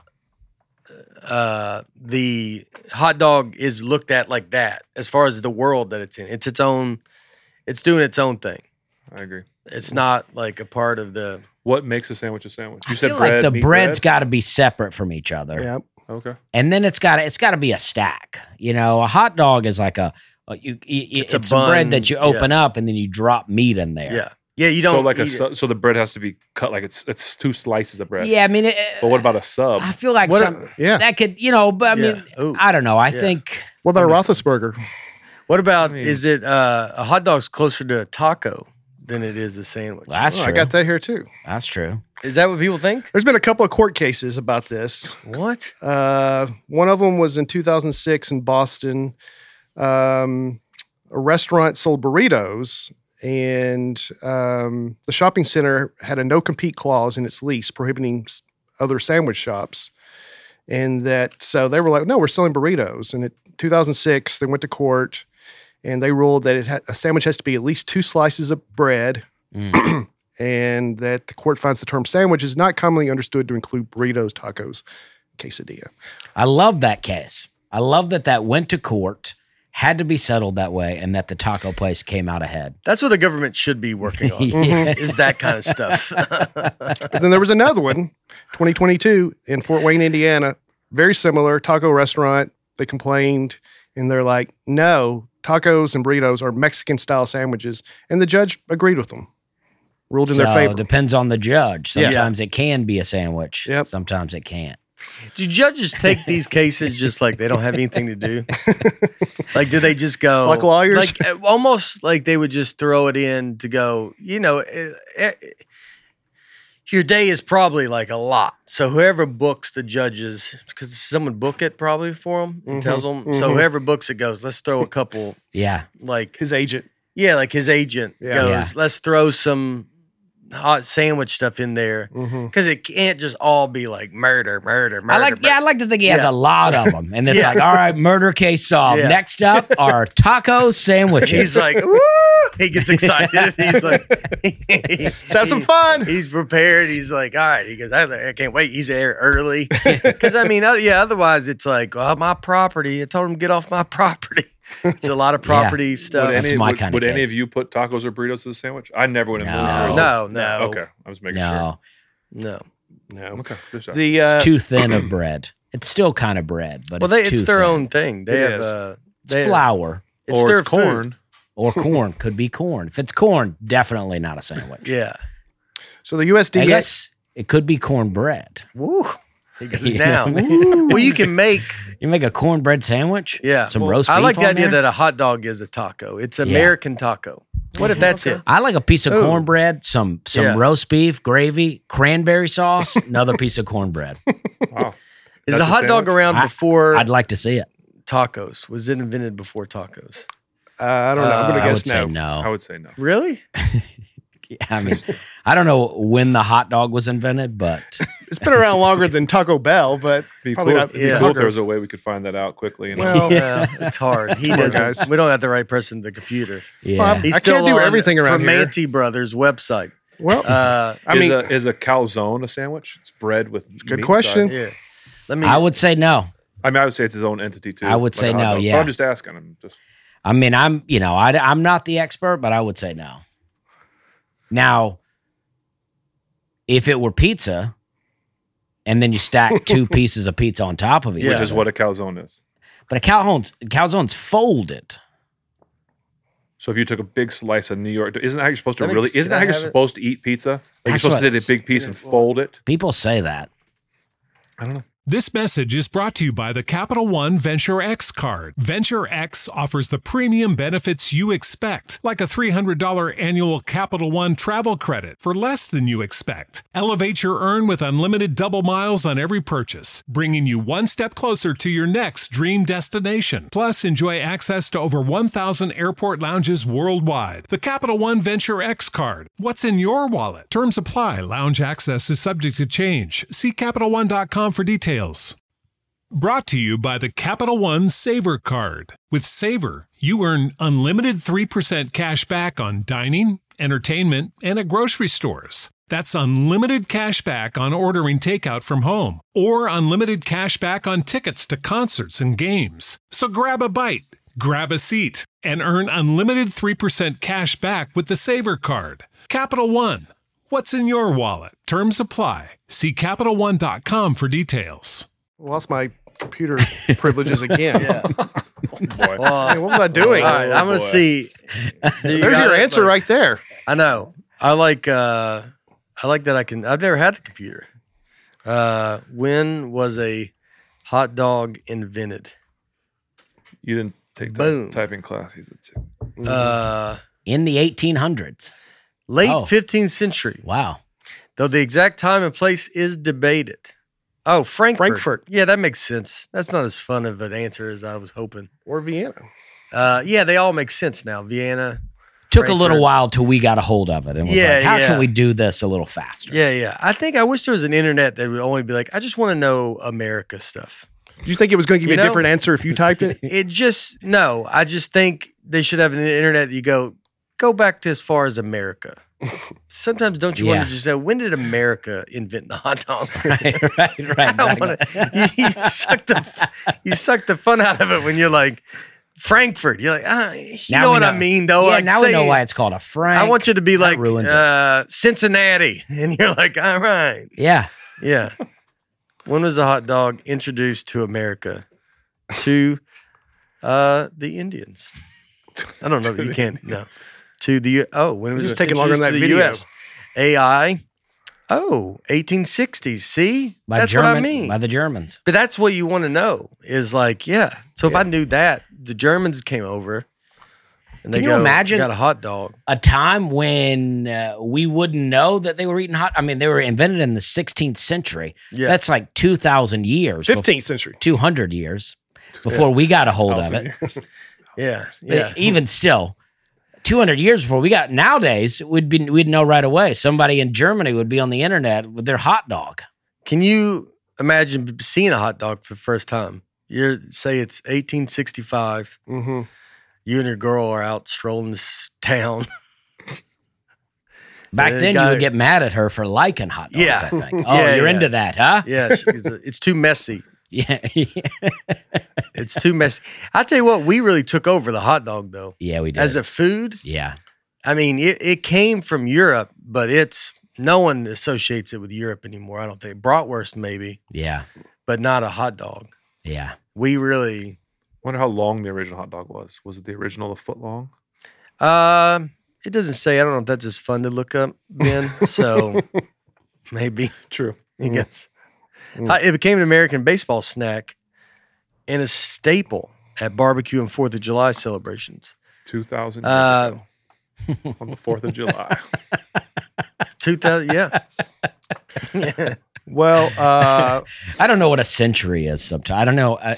uh, the hot dog is looked at like that as far as the world that it's in. It's its own. It's doing its own thing. I agree. It's not like a part of the. What makes a sandwich a sandwich? You I said feel bread. like the meat, bread's bread? got to be separate from each other. Yeah. Okay. And then it's got to it's got to be a stack. You know, a hot dog is like a, a you, you It's it's, a a, bread bun, that you yeah. open up and then you drop meat in there. Yeah, yeah. You don't So like a eat su- it. so the bread has to be cut like it's it's two slices of bread. Yeah, I mean, it, But what about a sub? I feel like What a- some Yeah. that could, you know, but I Yeah. mean, Ooh. I don't know. I Yeah. think What about Roethlisberger? What about mean- is it uh, a hot dog's closer to a taco than it is a sandwich? well, that's Oh, true. I got that here too. That's true. Is that what people think? There's been a couple of court cases about this. What? Uh, one of them was in two thousand six in Boston. Um, a restaurant sold burritos, and um, the shopping center had a no compete clause in its lease prohibiting s- other sandwich shops. And that, so they were like, no, we're selling burritos. And in two thousand six, they went to court and they ruled that it ha- a sandwich has to be at least two slices of bread. Mm. And that the court finds the term sandwich is not commonly understood to include burritos, tacos, quesadilla. I love that case. I love that that went to court, had to be settled that way, and that the taco place came out ahead. That's what the government should be working on. Yeah. Is that kind of stuff? But then there was another one, twenty twenty-two in Fort Wayne, Indiana, very similar taco restaurant. They complained and they're like, no, tacos and burritos are Mexican style sandwiches. And the judge agreed with them, ruled in So their favor. it depends on the judge. Yeah. Sometimes it can be a sandwich. Yep. Sometimes it can't. Do judges take these cases just like they don't have anything to do? Like, do they just go Like lawyers? Like uh, almost like they would just throw it in to go. You know, eh, eh, your day is probably like a lot. So whoever books the judges, because someone book it probably for them and Mhm, tells them. mhm. So whoever books it goes, let's throw a couple Yeah. like His agent. yeah, like his agent Yeah. goes, Yeah. let's throw some hot sandwich stuff in there Mhm. because it can't just all be like murder, murder, murder. I like, yeah, I like to think he has Yeah. a lot of them. And it's Yeah. like, all right, murder case solved. Yeah. Next up are taco sandwiches. He's like, woo! He gets excited. He's like, Let's have some fun. He's prepared. He's like, all right. He goes, I, I can't wait. He's there early. Because, I mean, uh, yeah, otherwise it's like, well, my property. I told him, get off my property. It's a lot of property stuff. Would That's any, my would, kinda would any case. of you put tacos or burritos to the sandwich? I never would have No. moved. No, no, Okay, I was making sure. no, no. No. Okay, just checking. The, uh, it's too thin of bread. It's still kind of bread, but Well, they, it's too it's their thin. own thing. They It have is. uh, It's they, flour It's or their it's corn. food. or corn. Could be corn. If it's corn, definitely not a sandwich. Yeah. so the U S D A. I guess it could be cornbread. Woo. He goes You down. know? Well, you can make. You make a cornbread sandwich? Yeah. Some Well, roast beef I like the on idea there? that a hot dog is a taco. It's American taco. What if that's it? I like a piece of Ooh. cornbread, some some Yeah. roast beef, gravy, cranberry sauce, another piece of cornbread. Wow. Is That's the a hot dog sandwich? around I- before I'd like to see it. tacos? Was it invented before tacos? Uh, I don't know. I'm Uh, going I to would guess say no. no. I would say no. Really? I mean, I don't know when the hot dog was invented, but It's been around longer than Taco Bell, but It'd be probably cool, not. if, it'd be yeah. cool if there was a way we could find that out quickly. You know? Well, Yeah, it's hard. He Come on, doesn't. guys. We don't have the right person at the computer. yeah. Well, He's I still can't do on everything around here. Primanti Brothers website. Well, Uh, I is mean, a is a calzone a sandwich? It's bread with good meat question. inside. yeah. Let me. I would say no. I mean, I would say it's his own entity too. I would say a hot no, dog. yeah. But I'm just asking. I'm just. I mean, I'm, you know, I, I'm not the expert, but I would say no. Now, if it were pizza, and then you stack two pieces of pizza on top of each Which other, is what a calzone is. but a calzone's calzone's folded. So if you took a big slice of New York, isn't that how you're supposed to Let me really? see, Isn't that I how you're have it. supposed to eat pizza? Like you're That's supposed to what- take a big piece and fold it. People say that. I don't know. This message is brought to you by the Capital One Venture X card. Venture X offers the premium benefits you expect, like a three hundred dollars annual Capital One travel credit for less than you expect. Elevate your earn with unlimited double miles on every purchase, bringing you one step closer to your next dream destination. Plus, enjoy access to over one thousand airport lounges worldwide. The Capital One Venture X card. What's in your wallet? Terms apply. Lounge access is subject to change. See Capital One dot com for details. Brought to you by the Capital One Savor Card. With Savor, you earn unlimited three percent cash back on dining, entertainment, and at grocery stores. That's unlimited cash back on ordering takeout from home, or unlimited cash back on tickets to concerts and games. So grab a bite, grab a seat, and earn unlimited three percent cash back with the Savor Card. Capital One. What's in your wallet? Terms apply. See Capital One dot com for details. Lost my computer privileges again. Yeah. Boy. Well, Hey, what was I doing? all right, I'm going to boy. see. Do you There's got your it? answer Like, right there. I know. I like. uh I like that I can. I've never had a computer. Uh When was a hot dog invented? You didn't take Boom. type, typing class. He's a two. Uh In the eighteen hundreds. Late Oh. fifteenth century. Wow. Though the exact time and place is debated. Oh, Frankfurt. Frankfurt. Yeah, that makes sense. That's not as fun of an answer as I was hoping. Or Vienna. Uh, yeah, they all make sense now. Vienna. Took a little Frankfurt. while till we got a hold of it and was Yeah, like, how yeah. can we do this a little faster? Yeah, yeah. I think I wish there was an internet that would only be like, I just want to know America stuff. Do you think it was going to give you, You a know- different answer if you typed it? It just, no, I just think they should have an internet that you go, go back to as far as America. Sometimes don't you Yeah. want to just say, when did America invent the hot dog? right, right, right. I don't wanna, you, you, suck the, you suck the fun out of it when you're like, Frankfurt. You're like, ah, you Now know we what I mean, though. Yeah, Like, now say- we know why it's called a Frank. I want you to be That like ruins it. uh, Cincinnati. And you're like, all right. Yeah. Yeah. When was the hot dog introduced to America? To uh, the Indians. I don't know that you can't. No. To the, oh, when was This is it taking longer than introduced that to the video. U S? A I. Oh, eighteen sixties. See? By that's German, what I mean. By the Germans. But that's what you want to know is like, yeah. So if I knew that, the Germans came over and they Can you go, imagine- got a hot dog. A time when uh, we wouldn't know that they were eating hot. I mean, they were invented in the sixteenth century. Yeah. That's like two thousand years. fifteenth century. two hundred years before we got a hold of it. Yeah. But Yeah. even still, two hundred years before we got, nowadays, we'd be, we'd know right away. Somebody in Germany would be on the internet with their hot dog. Can you imagine seeing a hot dog for the first time? You're say it's eighteen sixty-five. Mm-hmm. You and your girl are out strolling this town. Back Yeah, then, got you would it. get mad at her for liking hot dogs, Yeah. I think. Oh, Yeah, you're yeah. into that, huh? Yeah, it's, it's, it's too messy. Yeah. It's too messy. I tell you what, we really took over the hot dog though. yeah, we did. As a food, yeah. I mean, it, it came from Europe, but it's no one associates it with Europe anymore. I don't think bratwurst maybe, Yeah. but not a hot dog. Yeah. We really, Wonder how long the original hot dog was. Was it the original a foot long? um, it doesn't say. I don't know if that's just fun to look up, Ben. So maybe. True. I guess. Uh, it became an American baseball snack and a staple at barbecue and Fourth of July celebrations. Two thousand years Uh, ago. On the Fourth of July. Two thousand, yeah. yeah. Well, uh, I don't know what a century is sometimes. I don't know. Uh,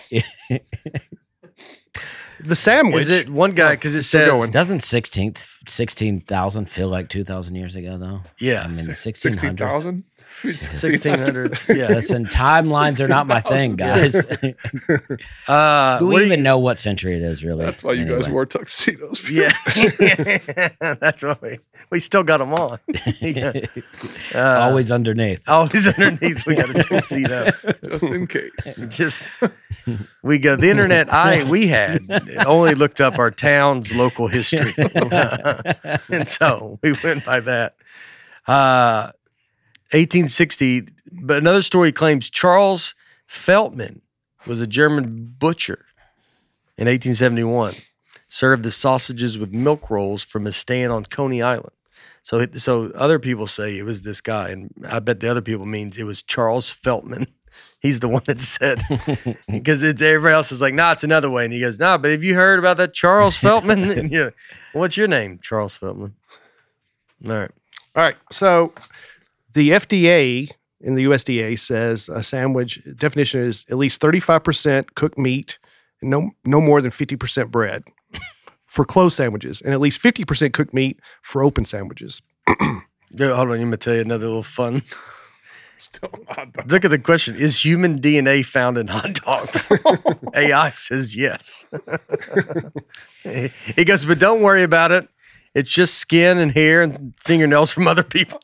the sandwich. Is it one guy? Because it still says, going. doesn't sixteenth, sixteen thousand feel like two thousand years ago, though? yeah. I mean, the sixteen Sixteen hundreds. thousand? sixteen hundreds. Yeah. Listen, timelines are not my thing, guys. Uh, Do what we do even you- know what century it is, really? That's why you guys Anyway. wore tuxedos. Yeah. That's why we, we still got them on. Yeah. Uh, Always underneath. always underneath. We got a tuxedo. just in case. Just we go. The internet I we had only looked up our town's local history, and so we went by that. Uh, eighteen sixty. But another story claims Charles Feltman was a German butcher in eighteen seventy-one. Served the sausages with milk rolls from his stand on Coney Island. So, it- so other people say it was this guy, and I bet the other people means it was Charles Feltman. He's the one that said, because it's everybody else is like, nah, it's another way, and he goes, nah, but have you heard about that Charles Feltman? And you're, what's your name, Charles Feltman? All right, All right. So the F D A and the U S D A says a sandwich definition is at least thirty-five percent cooked meat and no, no more than fifty percent bread for closed sandwiches and at least fifty percent cooked meat for open sandwiches. Yeah, hold on, I'm gonna tell you another little fun. Still hot dog. Look at the question: is human D N A found in hot dogs? A I says yes. He goes, but don't worry about it. It's just skin and hair and fingernails from other people.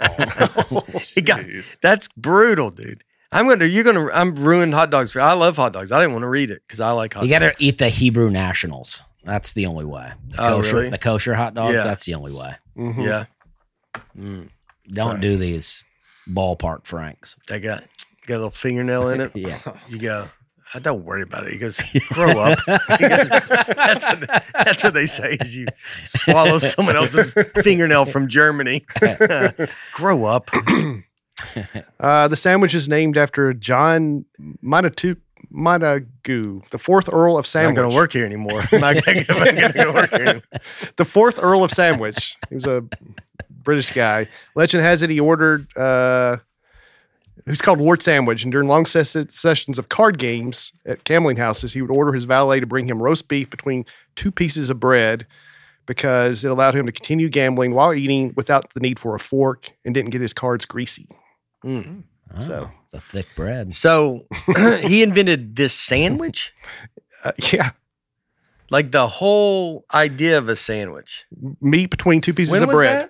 He got, Jeez. that's brutal, dude. I'm gonna, you're gonna, I'm ruining hot dogs. I love hot dogs. I didn't want to read it because I like hot You got to dogs. eat the Hebrew nationals. That's the only way. The Oh, kosher, really? the kosher hot dogs. Yeah. That's the only way. Mhm. Yeah. Mm, Don't Sorry. do these ballpark Franks. they got, got a little fingernail in it. Yeah. You go, I don't worry about it. He goes, grow up. He goes, that's, what they, that's what they say is you swallow someone else's fingernail from Germany. Grow up. Uh, the sandwich is named after John Montagu, Montagu, the fourth Earl of I'm Sandwich. not going to work here anymore. I'm not going to go work here anymore. The fourth Earl of Sandwich. He was a British guy. Legend has it he ordered, uh, it was called Wart Sandwich. And during long ses- sessions of card games at gambling houses, he would order his valet to bring him roast beef between two pieces of bread because it allowed him to continue gambling while eating without the need for a fork and didn't get his cards greasy. Mm. Oh, So- it's a thick bread. So he invented this sandwich? Uh, yeah. Like the whole idea of a sandwich. Meat between two pieces When of was bread.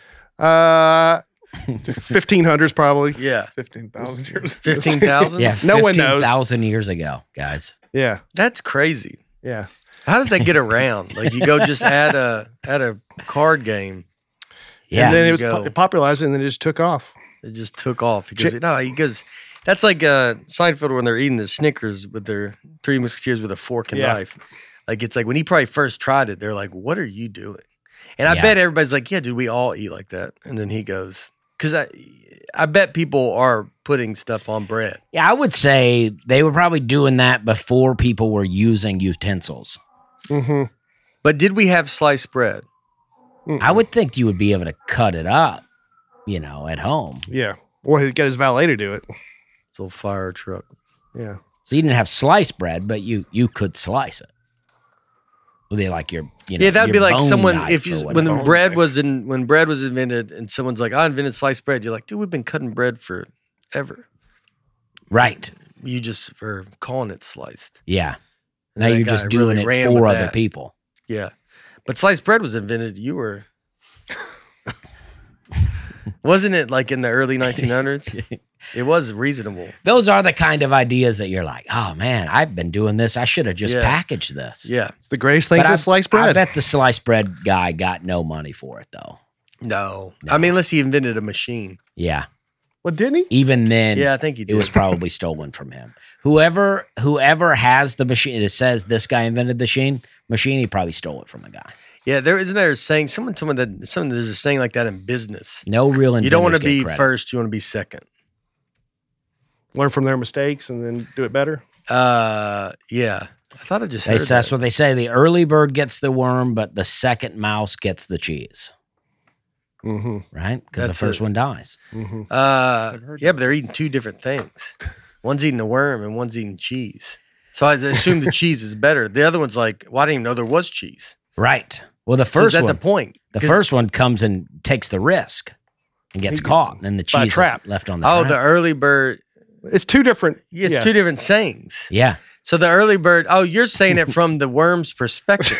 Uh, fifteen hundreds probably. Yeah. fifteen thousand years. fifteen thousand? Yeah, No one knows. fifteen thousand years ago, guys. Yeah. That's crazy. Yeah. How does that get around? Like you go just add a add a card game. Yeah. And then you it was go. po- it popularized and then it just took off. It just took off. He goes, Chi- no, he goes, that's like uh, Seinfeld when they're eating the Snickers with their Three Musketeers with a fork and Yeah. knife. Like it's like when he probably first tried it, they're like, what are you doing? And I Yeah. bet everybody's like, yeah, dude, we all eat like that. And then he goes, because I, I bet people are putting stuff on bread. Yeah, I would say they were probably doing that before people were using utensils. Mm-hmm. But did we have sliced bread? I would think you would be able to cut it up, you know, at home. Yeah. Well, he got his valet to do it. It's a little fire truck. Yeah. So you didn't have sliced bread, but you you could slice it. Well, they like your, you know, Yeah, that'd your be like bone someone knife if or you whatever. when the Bone bread knife. was in when bread was invented and someone's like, I invented sliced bread. You're like, dude, we've been cutting bread forever. Right. You just are calling it sliced. Yeah. And Now that you're guy just doing really it ran for with other that. people. Yeah. But sliced bread was invented. You were wasn't it like in the early nineteen hundreds? It was reasonable. Those are the kind of ideas that you're like, oh man, I've been doing this. I should have just Yeah. packaged this. Yeah. It's the greatest thing But I, since sliced I bread. bet the sliced bread guy got no money for it though. No. No. I mean, unless he invented a machine. Yeah. Well, didn't he? Even then, Yeah, I think he it did. was probably stolen from him. Whoever whoever has the machine that says this guy invented the machine, machine, he probably stole it from a guy. Yeah, there isn't there a saying. Someone told me that something there's a saying like that in business. No real inventors You don't want to get be credit. first. You want to be second. Learn from their mistakes and then do it better. Uh, yeah. I thought I just They, heard that's that. what they say. The early bird gets the worm, but the second mouse gets the cheese. Mm-hmm. Right? Because the That's first it. one dies. Mm-hmm. Uh, heard yeah, but they're eating two different things. One's eating a worm and one's eating cheese. So I assume the cheese is better. The other one's like, well, I didn't even know there was cheese. Right. Well, the So is first that one, the point? the 'Cause- first one comes and takes the risk. and gets He- caught, and then the by a cheese trap. is left on the Oh, trap. the early bird. It's two different. It's yeah. two different sayings. yeah. So the early bird. Oh, you're saying it from the worm's perspective.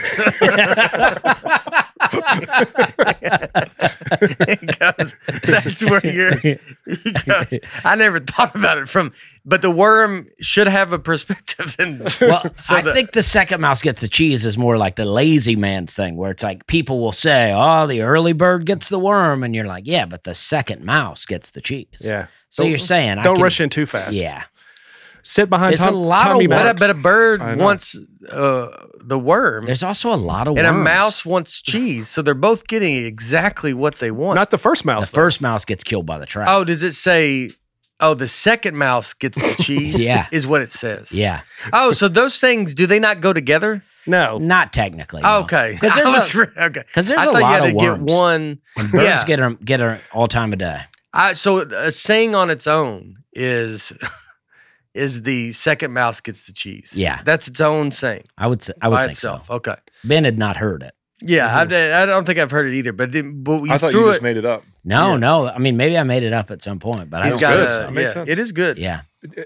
He goes, that's where you're. He goes, I never thought about it from, but the worm should have a perspective. And Well, So I the- think the second mouse gets the cheese is more like the lazy man's thing, where it's like people will say, "Oh, the early bird gets the worm," and you're like, "Yeah, but the second mouse gets the cheese." Yeah. So you're saying, I Don't can- rush in too fast. Yeah. Sit behind There's a Tom, lot of Tommy work. but, a, Marks. but a bird I know. wants uh, the worm, There's also a lot of and a worms. mouse wants cheese. So they're both getting exactly what they want. Not the first The mouse. though. first mouse gets killed by the trap. Oh, does it say? Oh, the second mouse gets the cheese. Yeah. is what it says. Yeah. Oh, so those things do they not go together? No. Not technically. Oh, no. okay, Because I there's, was a, re- okay. 'cause there's I a thought lot you had of to worms. get one. and birds yeah. get her get her all time of day. I, so a saying on its own is is the second mouse gets the cheese. Yeah. that's its own saying I would say I would by think itself. so. Okay. Ben had not heard it. Yeah, Mm-hmm. I, I don't think I've heard it either. But, then, but you I thought threw you just it. made it up. No, Yeah. no. I mean, maybe I made it up at some point, but He's I don't got think a, so. That makes yeah, sense. it is good. Yeah.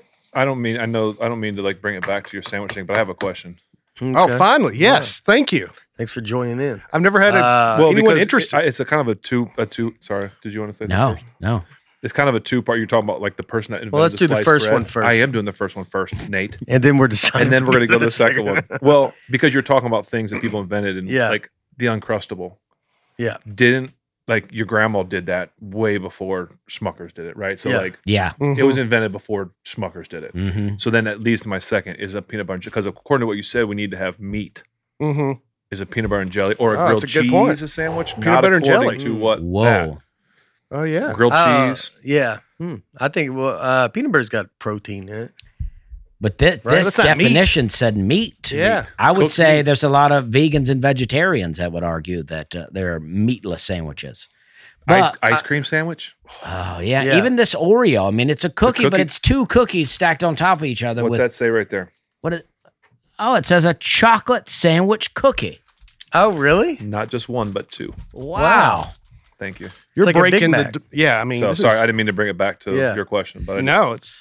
I don't mean I know I don't mean to like bring it back to your sandwich thing, but I have a question. Okay. Oh, finally. Yes. Thank you. Thanks for joining in. I've never had a, Uh, Well, anyone because interested. it- it's a kind of a two a two. Sorry, did you want to say No, something first? no. It's kind of a two part. You're talking about like the person that invented Well, let's the do the sliced first bread. one first. I am doing the first one first, Nate, And then we're deciding. and then we're going to go to the second one. Well, because you're talking about things that people invented, and Yeah. like the Uncrustable, Yeah. didn't like your grandma did that way before Smuckers did it, right? So Yeah. like Yeah. Mhm. it was invented before Smuckers did it. Mm-hmm. So then at least my second is a peanut butter because according to what you said, we need to have meat. Mhm. Is a peanut butter and jelly or a Oh, grilled that's a good cheese point. a sandwich? Peanut Not butter and according jelly. to what Whoa. that. Oh, yeah. Grilled Uh, cheese. Yeah. Hmm. I think well, uh, peanut butter's got protein in it. But thi- Right, this that's not meat. definition said meat. Yeah. I would Cooked say meat. there's a lot of vegans and vegetarians that would argue that uh, there are meatless sandwiches. Ice, But, ice cream sandwich. oh, yeah. Yeah. Even this Oreo. I mean, it's a cookie, but cookie? it's two cookies stacked on top of each other. What's with that say right there? What is, oh, it says a chocolate sandwich cookie. Oh, really? Not just one, but two. Wow. Thank you. You're like a Big breaking the. Mac. d- Yeah. I mean, So this sorry, is- I didn't mean to bring it back to Yeah. your question, but I just, no, it's.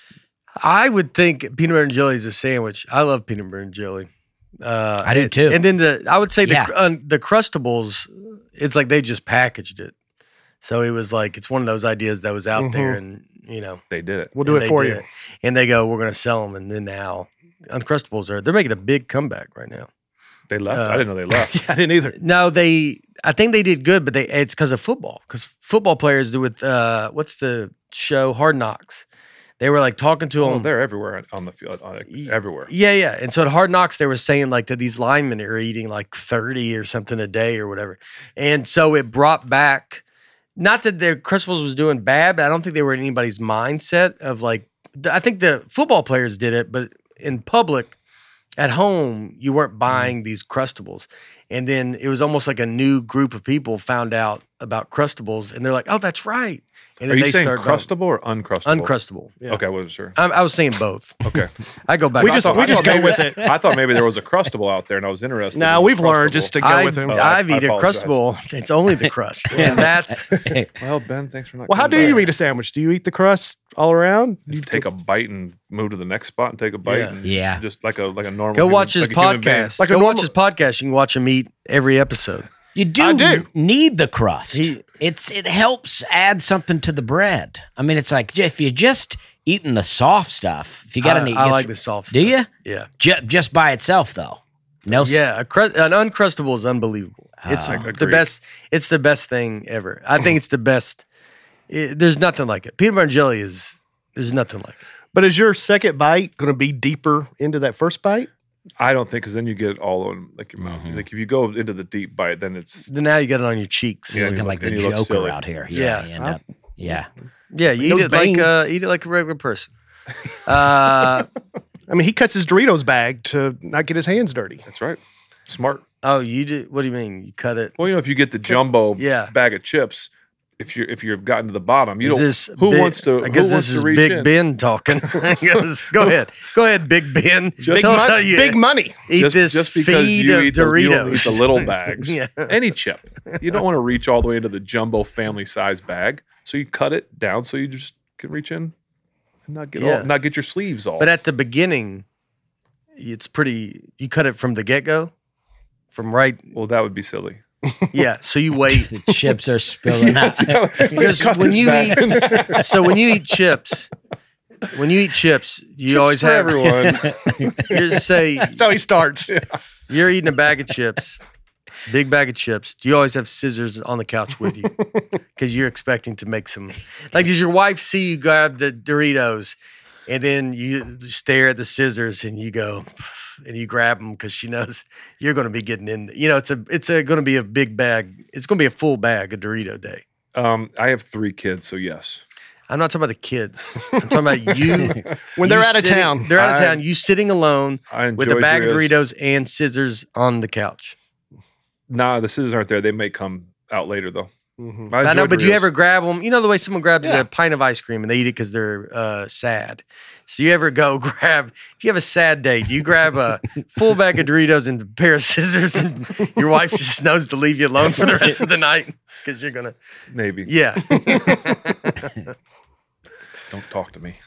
I would think peanut butter and jelly is a sandwich. I love peanut butter and jelly. Uh, I do and- too. And then the I would say the Yeah. cr- uh, the Crustables, it's like they just packaged it. So it was like it's one of those ideas that was out there, and you know they did it. We'll do and it they for did you. it. And they go, we're going to sell them, and then now Uncrustables are they're making a big comeback right now. They left. Uh, I didn't know they left. Yeah, I didn't either. No, they I think they did good, but they it's because of football. Because football players do with uh, what's the show Hard Knocks. They were like talking to Oh, them. they're everywhere on the field, on, like, everywhere. Yeah, yeah. And so at Hard Knocks, they were saying like that these linemen are eating like thirty or something a day or whatever. And so it brought back, not that the Crustables was doing bad, but I don't think they were in anybody's mindset of like, I think the football players did it, but in public, at home, you weren't buying these Crustables. And then it was almost like a new group of people found out about Crustables and they're like, oh, that's right. And Are then you they saying started buying- crustable or uncrustable? Uncrustable. Okay, I wasn't sure. I, I was saying both. Okay. I go back. We I just- thought- we I just thought go maybe- with it. I thought maybe there was a crustable out there, and I was interested. Now in we've learned Crustable. just to go I've, with him. Oh, I- I've I eaten a apologize. Crustable. It's only the crust, and that's Well, Ben, thanks for not. Well, how do coming you back. eat a sandwich? Do you eat the crust all around? Do you Just take a bite and move to the next spot and take a bite. Yeah. And Yeah. Just like a like a normal. go human- watch his like a human being. podcast. Like a go normal- watch his podcast. You can watch him eat every episode. You do, I do. need the crust. He- it's it helps add something to the bread. I mean, it's like if you're just eating the soft stuff, if you got I, any, I like the soft. Do stuff. you? Yeah, Ju- just by itself though. No. s- yeah. A crust, an uncrustable is unbelievable. It's Oh. the Agreed. best. It's the best thing ever. I think it's the best. It, there's nothing like it. Peanut butter and jelly is. There's nothing like it. But is your second bite going to be deeper into that first bite? I don't think because then you get it all on like your mouth. Mhm. Like if you go into the deep bite, then it's Then now you got it on your cheeks. Yeah, Looking you like look- the then you look Joker silly. out here. Yeah. you end up- yeah. Yeah, you eat Those it like vein- uh, eat it like a regular person. Uh, I mean, he cuts his Doritos bag to not get his hands dirty. that's right. Smart. oh, you do? What do you mean? You cut it? Well, you know, if you get the jumbo Yeah. bag of chips, if you if you've gotten to the bottom, you Is don't. this who big- wants to? I guess who wants this is to reach Big in? Ben talking. He goes, Go ahead, go ahead, Big Ben. Just- Tell us Mon- how you big money. eat just, this just because feed you of eat, the, Doritos. you don't eat the little bags, Yeah. any chip. You don't want to reach all the way into the jumbo family size bag, so you cut it down so you just can reach in and not get Yeah. all, not get your sleeves all. But at the beginning, it's pretty. You cut it from the get go, from right. well, that would be silly. Yeah, so you wait. The chips are spilling out. Because cut when this you back. eat, so when you eat chips, when you eat chips, you Chips always for have everyone. You just say That's how he starts. you're eating a bag of chips, big bag of chips. Do you always have scissors on the couch with you? Because you're expecting to make some. Like, does your wife see you grab the Doritos, and then you stare at the scissors and you go, and you grab them because she knows you're going to be getting in. You know, it's a it's a going to be a big bag. It's going to be a full bag of Dorito day. Um, I have three kids, so yes. I'm not talking about the kids. I'm talking about you. When they're you out of sitting- town. They're out of I- town. You sitting alone I enjoy with a bag of Doritos. Doritos and scissors on the couch. Nah, the scissors aren't there. They may come out later though. Mhm. I, I know, enjoy but do you Doritos. ever grab them? You know the way someone grabs Yeah. a pint of ice cream and they eat it because they're uh, sad. So you ever go grab? If you have a sad day, do you grab a full bag of Doritos and a pair of scissors, and your wife just knows to leave you alone for the rest of the night because you're gonna? Maybe. Yeah. Don't talk to me.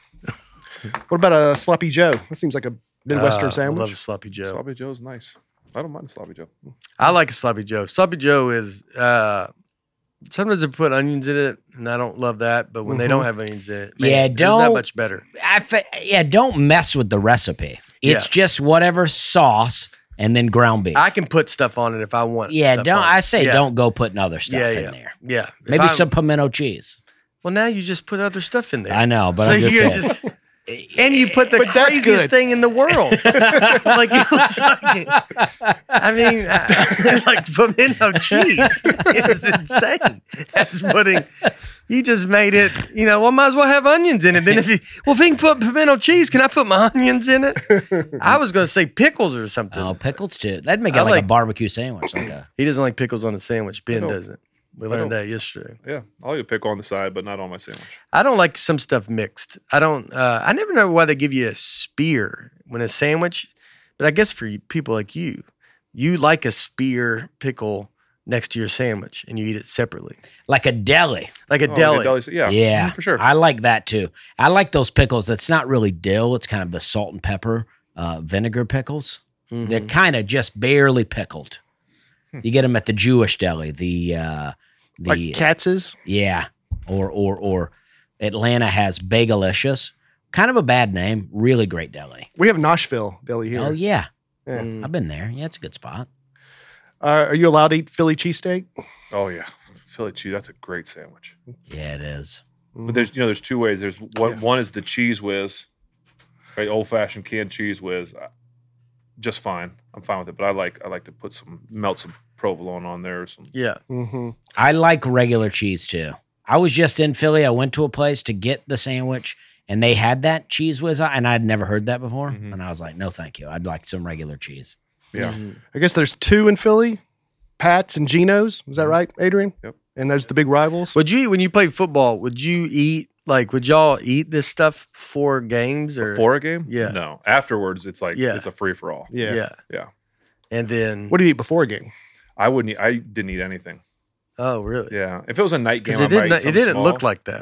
What about a sloppy Joe? That seems like a Midwestern Uh, sandwich. I love a sloppy Joe. Sloppy Joe's nice. I don't mind a sloppy Joe. I like a sloppy Joe. Sloppy Joe is uh, sometimes they put onions in it, and I don't love that. But when they don't have onions in it, man, Yeah, it's not don't- much better. I fe- yeah, don't mess with the recipe. It's Yeah. just whatever sauce and then ground beef. I can put stuff on it if I want. yeah, stuff don't. on it. I say Yeah. don't go putting other stuff Yeah, in yeah, there. yeah. If Maybe I'm- some pimento cheese. Well, now you just put other stuff in there. I know, but so I'm just you saying. just and you put the But that's craziest good. thing in the world. Like it was like, I mean, uh, like pimento cheese. It was insane. That's putting. You just made it. You know, well, might as well have onions in it. Then if you, well, if you can put pimento cheese, can I put my onions in it? I was going to say pickles or something. Oh, pickles too. That'd make it I like, a like- barbecue sandwich. Like a, He doesn't like pickles on the sandwich. Ben don't. doesn't. We I learned don't. that yesterday. Yeah, I'll eat a pickle on the side, but not on my sandwich. I don't like some stuff mixed. I don't. Uh, I never know why they give you a spear when a sandwich, but I guess for you, people like you, you like a spear pickle next to your sandwich, and you eat it separately, like a deli. like a Oh, deli. okay, deli- Yeah, Yeah, mm, for sure. I like that too. I like those pickles. That's not really dill. It's kind of the salt and pepper uh, vinegar pickles. Mhm. They're kind of just barely pickled. You get them at the Jewish deli. The uh, the Like Katz's. yeah, or or or Atlanta has Bagelicious. Kind of a bad name. Really great deli. We have Nashville deli here. Oh yeah, Yeah. Mm. I've been there. Yeah, it's a good spot. Uh, are you allowed to eat Philly cheesesteak? Oh yeah, Philly cheese. That's a great sandwich. Yeah, it is. But there's you know there's two ways. There's one Yeah. one is the cheese whiz, right? Old fashioned canned cheese whiz. Uh, Just fine. I'm fine with it. But I like I like to put some melt some provolone on there or some. Yeah, Mm-hmm. I like regular cheese too. I was just in Philly. I went to a place to get the sandwich, and they had that cheese whiz, and I'd never heard that before. Mhm. And I was like, "No, thank you. I'd like some regular cheese." Yeah. I guess there's two in Philly, Pat's and Geno's. Is that right, Adrian? Yep. And there's the big rivals. Would you, when you played football, would you eat like? Would y'all eat this stuff before games or Before a game? Yeah. No. Afterwards, it's like Yeah. it's a free for all. Yeah. Yeah, Yeah. and then What do you eat before a game? I wouldn't. Eat, I didn't eat anything. oh really? Yeah. If it was a night game, Because I it might didn't. eat It something didn't small. look like that.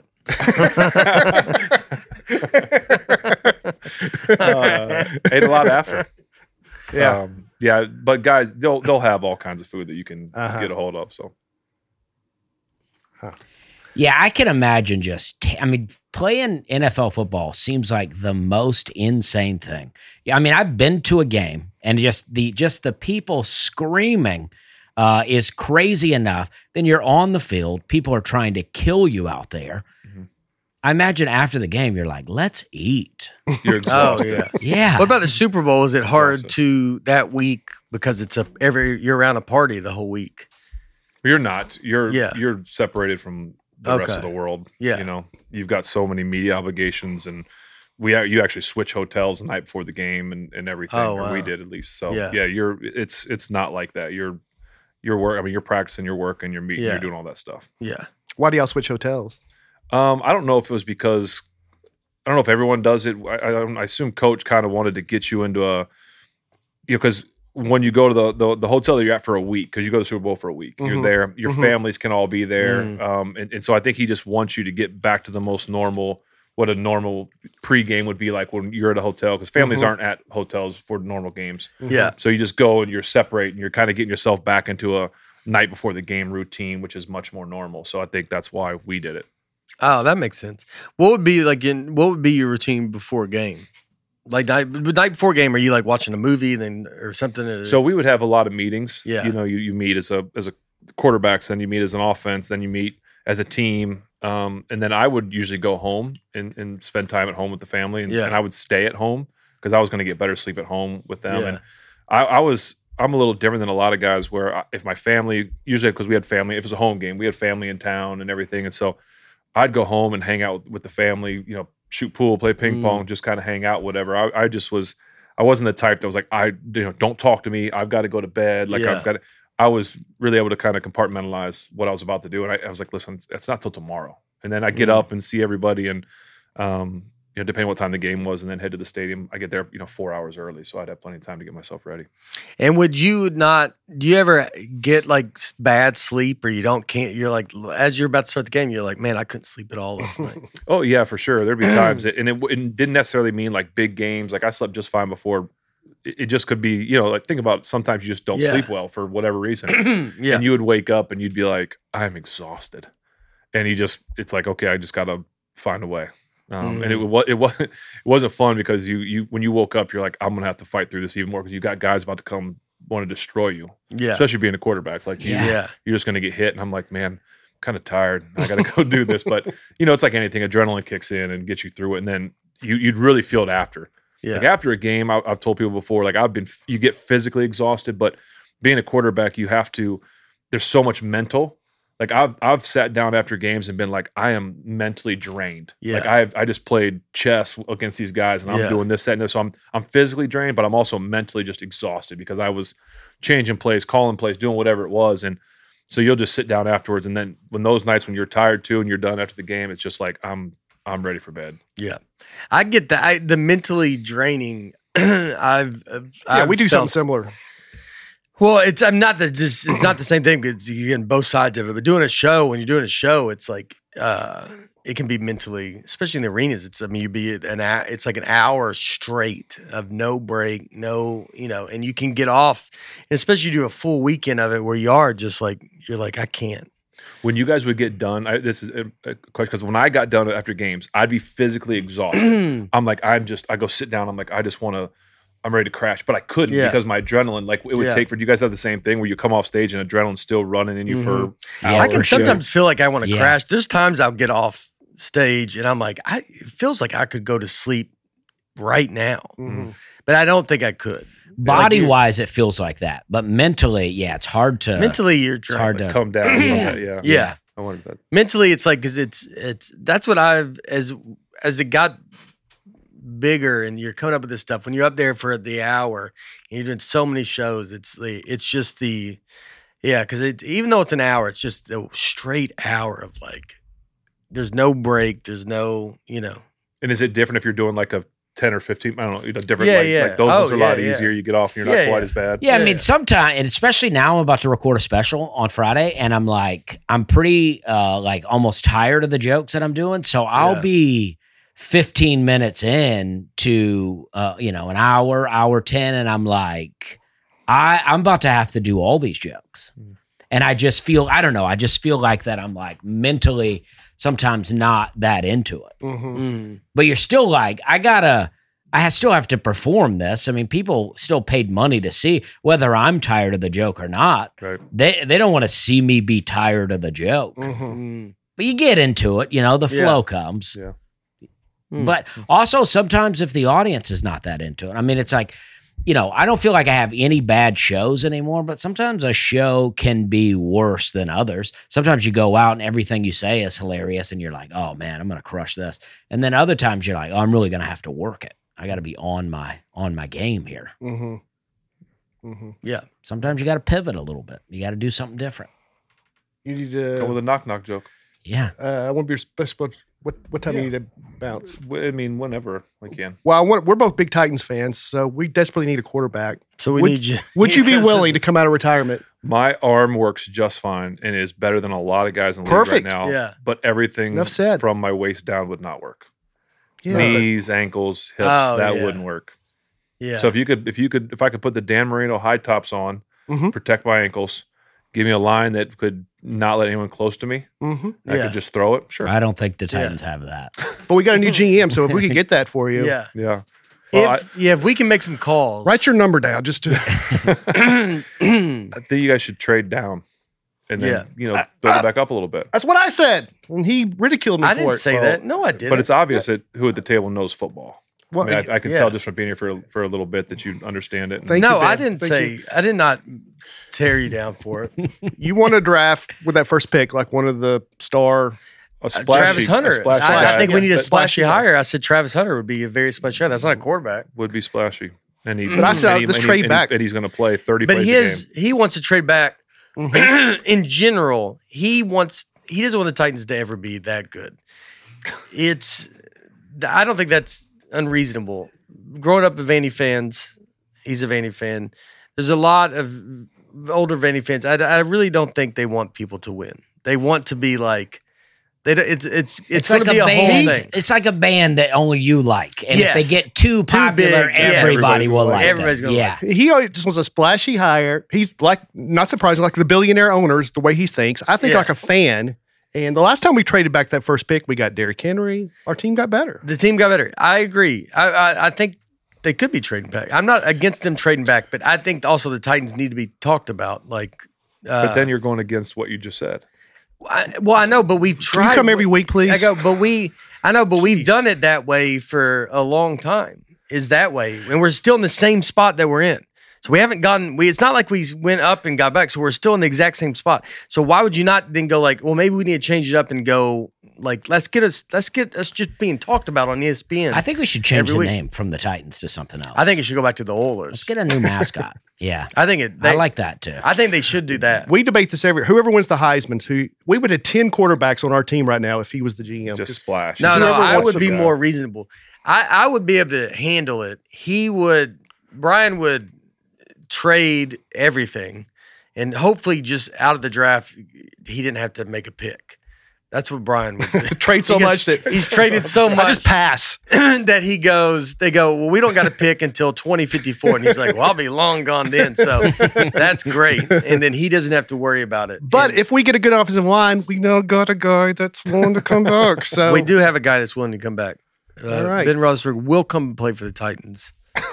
uh, ate a lot after. Yeah. Um, yeah. But guys, they'll they'll have all kinds of food that you can Uh-huh. get a hold of. So Yeah, I can imagine just, t- I mean, playing N F L football seems like the most insane thing. Yeah, I mean, I've been to a game and just the just the people screaming uh, is crazy enough. Then you're on the field, people are trying to kill you out there. Mhm. I imagine after the game, you're like, let's eat. you're Oh exhausted. yeah. Yeah. What about the Super Bowl? Is it hard Exhausted. to that week because it's a every you're around a party the whole week? You're not. You're Yeah. you're separated from the rest Okay. of the world. Yeah. You know, you've got so many media obligations, and we you actually switch hotels the night before the game and, and everything. Oh, Or we wow. did at least. So Yeah. yeah. you're it's it's not like that. You're you're work. I mean, you're practicing, you're working, you're meeting, Yeah. you're doing all that stuff. Yeah. Why do y'all switch hotels? Um, I don't know if it was because I don't know if everyone does it. I, I, I assume Coach kind of wanted to get you into a, you know, because when you go to the, the the hotel that you're at for a week, because you go to the Super Bowl for a week, Mhm. you're there. Your Mhm. families can all be there, Mm. um, and, and so I think he just wants you to get back to the most normal, what a normal pregame would be like when you're at a hotel, because families Mhm. aren't at hotels for normal games. Yeah. So you just go and you're separate, and you're kind of getting yourself back into a night before the game routine, which is much more normal. So I think that's why we did it. Oh, that makes sense. What would be like in what would be your routine before a game? Like night, night before a game, are you like watching a movie then or something? Or- So we would have a lot of meetings. Yeah. You know, you, you meet as a as a quarterbacks, then you meet as an offense, then you meet as a team. Um, and then I would usually go home and, and spend time at home with the family. And, Yeah. and I would stay at home because I was going to get better sleep at home with them. Yeah. And I, I was I'm a little different than a lot of guys where I, if my family, usually because we had family, if it was a home game, we had family in town and everything. And so I'd go home and hang out with, with the family, you know, shoot pool, play ping Mm. pong, just kind of hang out, whatever. I, I just was, I wasn't the type that was like, I, you know, don't talk to me. I've got to go to bed. Like Yeah. I've got to, I was really able to kind of compartmentalize what I was about to do. And I, I was like, listen, it's not till tomorrow. And then I get Mm. up and see everybody. And, um, you know, depending what time the game was, and then head to the stadium. I get there, you know, four hours early. So I'd have plenty of time to get myself ready. And would you not? Do you ever get like s- bad sleep, or you don't can't? You're like as you're about to start the game, you're like, man, I couldn't sleep at all last night. Oh yeah, for sure. There'd be times, that, and it, w- it didn't necessarily mean like big games. Like I slept just fine before. It, it just could be, you know, like think about it, sometimes you just don't Yeah. sleep well for whatever reason, Yeah, and you would wake up and you'd be like, I'm exhausted, and you just, it's like, okay, I just gotta find a way. Um, And it Mm. was it wasn't it wasn't fun because you you when you woke up, you're like, I'm gonna have to fight through this even more because you got guys about to come want to destroy you, yeah, especially being a quarterback. Like you, Yeah. yeah, you're just going to get hit. And I'm like, man, I'm kind of tired. I got to go do this. But, you know, it's like anything, adrenaline kicks in and gets you through it. And then you, you'd really feel it after. yeah. Like after a game, I, I've told people before, like I've been, you get physically exhausted, but being a quarterback, you have to, there's so much mental. Like I've, I've sat down after games and been like, I am mentally drained. Yeah. Like I, I just played chess against these guys and I'm Yeah. doing this, that, and this. So I'm, I'm physically drained, but I'm also mentally just exhausted because I was changing plays, calling plays, doing whatever it was. And so you'll just sit down afterwards. And then when those nights when you're tired too and you're done after the game, it's just like, I'm, I'm ready for bed. Yeah, I get that. I, the mentally draining. I've, I've Yeah, I've we do something felt- similar. Well, it's I'm not the just it's not the same thing because you're getting both sides of it. But doing a show, when you're doing a show, it's like uh, it can be mentally, especially in the arenas. It's I mean, you be an hou- it's like an hour straight of no break, no you know, and you can get off, and especially you do a full weekend of it where you are just like you're like I can't. When you guys would get done, I, this is a, a question because when I got done after games, I'd be physically exhausted. I'm like, I'm just, I go sit down. I'm like, I just want to, I'm ready to crash, but I couldn't Yeah. because my adrenaline, like it would Yeah. take for, do you guys have the same thing where you come off stage and adrenaline's still running in you for Mhm. Yeah, I hours? can for sure. sometimes feel like I want to Yeah. crash. There's times I'll get off stage and I'm like, I it feels like I could go to sleep right now, Mhm. but I don't think I could. Body you- wise, it feels like that, but mentally, yeah, it's hard to. Mentally, you're it's hard drained. to. Come down. Yeah. yeah. Yeah. Yeah. I wanted that. Mentally, it's like because it's it's that's what I've as as it got bigger and you're coming up with this stuff when you're up there for the hour and you're doing so many shows. It's the it's just the yeah because it even though it's an hour, it's just a straight hour of like there's no break, there's no you know And is it different if you're doing like a ten or fifteen? I don't know, you know different. Yeah, like, yeah. like those Oh, ones are a lot yeah, yeah. easier. You get off and you're not Yeah, quite yeah. as bad. Yeah, I Yeah. mean, sometimes, and especially now, I'm about to record a special on Friday, and I'm like, I'm pretty, uh, like, almost tired of the jokes that I'm doing. So I'll Yeah. be fifteen minutes in to, uh, you know, an hour, hour ten, and I'm like, I, I'm about to have to do all these jokes, and I just feel, I don't know, I just feel like that. I'm like mentally sometimes not that into it, Mhm. mm, but you're still like, I gotta. I ha- still have to perform this. I mean, people still paid money to see whether I'm tired of the joke or not. Right. They they don't want to see me be tired of the joke. Mhm. mm, But you get into it, you know, the Yeah. flow comes. Yeah. mm. But also sometimes if the audience is not that into it. I mean, it's like, you know, I don't feel like I have any bad shows anymore, but sometimes a show can be worse than others. Sometimes you go out and everything you say is hilarious and you're like, oh man, I'm going to crush this. And then other times you're like, oh, I'm really going to have to work it. I got to be on my on my game here. Mhm. Mhm. yeah. Sometimes you got to pivot a little bit. You got to do something different. You need Go with to. a knock knock joke. Yeah. Uh, I want to be special. What what time Yeah. do you need to bounce? I mean, whenever we can. Well, I want, we're both big Titans fans, so we desperately need a quarterback. So we would, need you. Would you be Because willing to come out of retirement? My arm works just fine and is better than a lot of guys in the Perfect. league right now. Yeah. But everything Enough said. from my waist down would not work. Yeah, Knees, ankles, hips, Oh, that yeah. wouldn't work. Yeah. So if you could, if you could, if I could put the Dan Marino high tops on, Mhm. protect my ankles, give me a line that could not let anyone close to me, hmm I Yeah. could just throw it. Sure. I don't think the Titans have that. but we got a new G M, so if we could get that for you, yeah. Yeah. Well, If yeah, if we can make some calls, write your number down just to. I think you guys should trade down, and then Yeah. you know build it back up a little bit. That's what I said, and he ridiculed me I for didn't it. say Well, that. No, I didn't. But it's obvious that who at the table knows football. Well, I, mean, I, I can yeah. tell just from being here for for a little bit that you understand it. Thank no, you, Ben. I didn't Thank say. you. I did not tear you down for it. you want to draft with that first pick, like one of the star. a Uh, splashy, Travis Hunter. a splashy I, I guy think we need a Yeah, splashy splashy guy. hire. I said Travis Hunter would be a very splashy hire. That's not a quarterback. would be splashy, and he. But I said, and he- let's and he- trade and- back. and he's going to play thirty But plays his a game. he wants to trade back. Mhm. In general, he wants he doesn't want the Titans to ever be that good. It's I don't think that's unreasonable. Growing up with Vandy fans, he's a Vandy fan. There's a lot of older Vandy fans. I, I really don't think they want people to win. They want to be like they. don't- It's it's it's, It's going like to be a a whole band. thing. It's like a band that only you like, and Yes. if they get too popular, big, yeah. everybody Everybody's will gonna like like them. Everybody's gonna yeah. like He always just wants a splashy hire. He's like, not surprising, like the billionaire owners, the way he thinks. I think Yeah. like a fan. And the last time we traded back that first pick, we got Derrick Henry. Our team got better. The team got better. I agree. I, I I think they could be trading back. I'm not against them trading back, but I think also the Titans need to be talked about. Like, uh, But then you're going against what you just said. I, well, I know, but we've Can tried. you come every week, please? I go, but we. I know, but we've Jeez. done it that way for a long time. Is that way, and we're still in the same spot that we're in. So we haven't gotten. We. It's not like we went up and got back. So we're still in the exact same spot. So why would you not then go like, well, maybe we need to change it up and go like, let's get us, let's get us just being talked about on E S P N. I think we should change Every the week. name from the Titans to something else. I think it should go back to the Let's Oilers. get a new mascot. Yeah, I think it. They, I like that too. I think they should do that. We debate this every. Whoever wins the Heisman's, who we would have ten quarterbacks on our team right now if he was the G M. Just splash. No, no, Whoever I wants would to be go. more reasonable. I, I would be able to handle it. He would. Brian would trade everything, and hopefully, just out of the draft, he didn't have to make a pick. That's what Brian would do. Trade so Because much that he's traded so much I just pass. that he goes. They go. Well, we don't got to pick until twenty fifty-four, and he's like, "Well, I'll be long gone then." So that's great, and then he doesn't have to worry about it. But And if we get a good offensive line, we now got a guy that's willing to come back. So we do have a guy that's willing to come back. Uh, All right. Ben Roethlisberger will come and play for the Titans.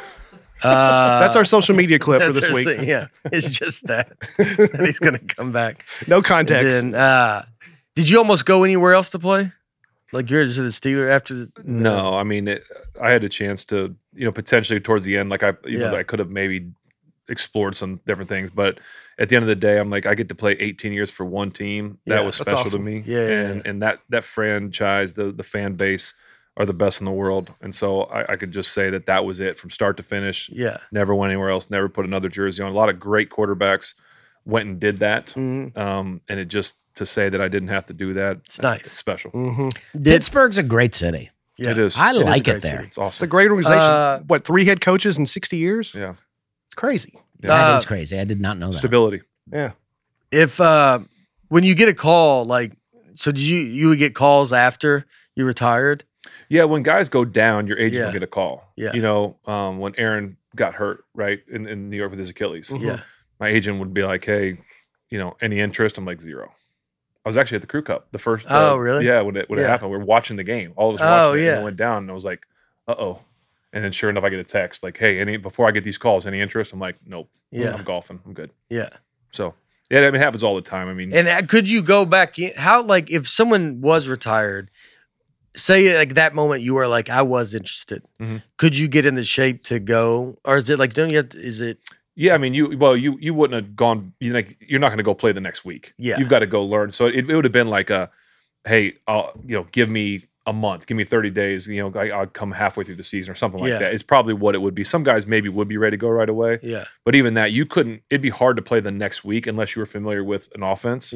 Uh, That's our social media clip for that's this our week. thing, Yeah, it's just that, that he's going to come back. No context. And then, uh, did you almost go anywhere else to play? Like you're just the Steeler after the No, I mean, it, I had a chance to, you know, potentially towards the end, like I, you know, Yeah. I could have maybe explored some different things, but at the end of the day, I'm like, I get to play eighteen years for one team. That Yeah, was that's special awesome. to me. Yeah, yeah, and yeah. and that that franchise, the the fan base, are the best in the world, and so I, I could just say that that was it from start to finish. Yeah. Never went anywhere else. Never put another jersey on. A lot of great quarterbacks went and did that, Mhm. um, and it just to say that I didn't have to do that. It's nice. It's special. hmm Pittsburgh's a great city. Yeah. It is. I It is a like great it there. city. It's It's a awesome. great organization. Uh, what, three head coaches in sixty years? Yeah. It's crazy. That Uh, is crazy. I did not know that. Stability. Yeah. If uh, when you get a call, like, so did you you would get calls after you retired? Yeah, when guys go down, your agent Yeah. will get a call. Yeah. You know, um, when Aaron got hurt, right, in, in New York with his Achilles, Mhm. Yeah. my agent would be like, hey, you know, any interest? I'm like, zero. I was actually at the Crew Cup, the first. Oh, uh, really? Yeah, when it, when Yeah. it happened. We were watching the game. All of us were Oh, watching it. yeah. And it went down, and I was like, uh-oh. And then sure enough, I get a text like, hey, any before I get these calls, any interest? I'm like, nope. Yeah. I'm golfing. I'm good. Yeah. So, yeah, I mean, it happens all the time. I mean, And uh, could you go back in? How, like, if someone was retired, say like that moment you were like, I was interested, Mhm. could you get in the shape to go? Or is it like, don't you have to, is it, yeah, I mean, you well, you you wouldn't have gone. You like, you're not going to go play the next week. Yeah. you've got to go learn. So it, it would have been like a, hey, I'll you know, give me a month, give me thirty days. You know, I, I'll come halfway through the season or something like Yeah. that. It's probably what it would be. Some guys maybe would be ready to go right away, yeah, but even that, you couldn't. It'd be hard to play the next week unless you were familiar with an offense. yeah,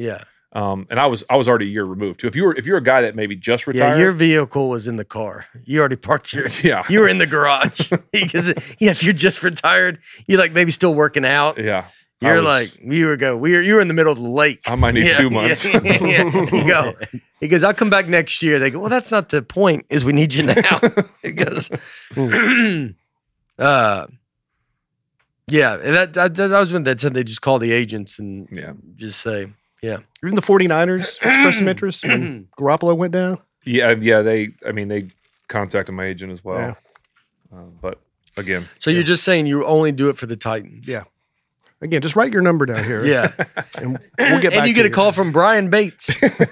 Um, and I was I was already a year removed too. If you were if you're a guy that maybe just retired, Yeah, your vehicle was in the car. You already parked your. Yeah. You were in the garage because yeah, if you're just retired, you're like maybe still working out. yeah, I You're was- like you were go. We were you were in the middle of the lake. I might need Yeah, two months. Yeah, yeah. You go. He goes. I'll come back next year. They go. Well, that's not the point. Is we need you now. He goes. uh, yeah, and that, that that was when that said they just call the agents and Yeah. just say yeah. Even the 49ers expressed some interest when Garoppolo went down. yeah, yeah. They, I mean, they contacted my agent as well. Yeah. Uh, but again, So you're just saying you only do it for the Titans. Yeah. Again, just write your number down here. Yeah. And we'll get back and you to get a call from Brian Bates.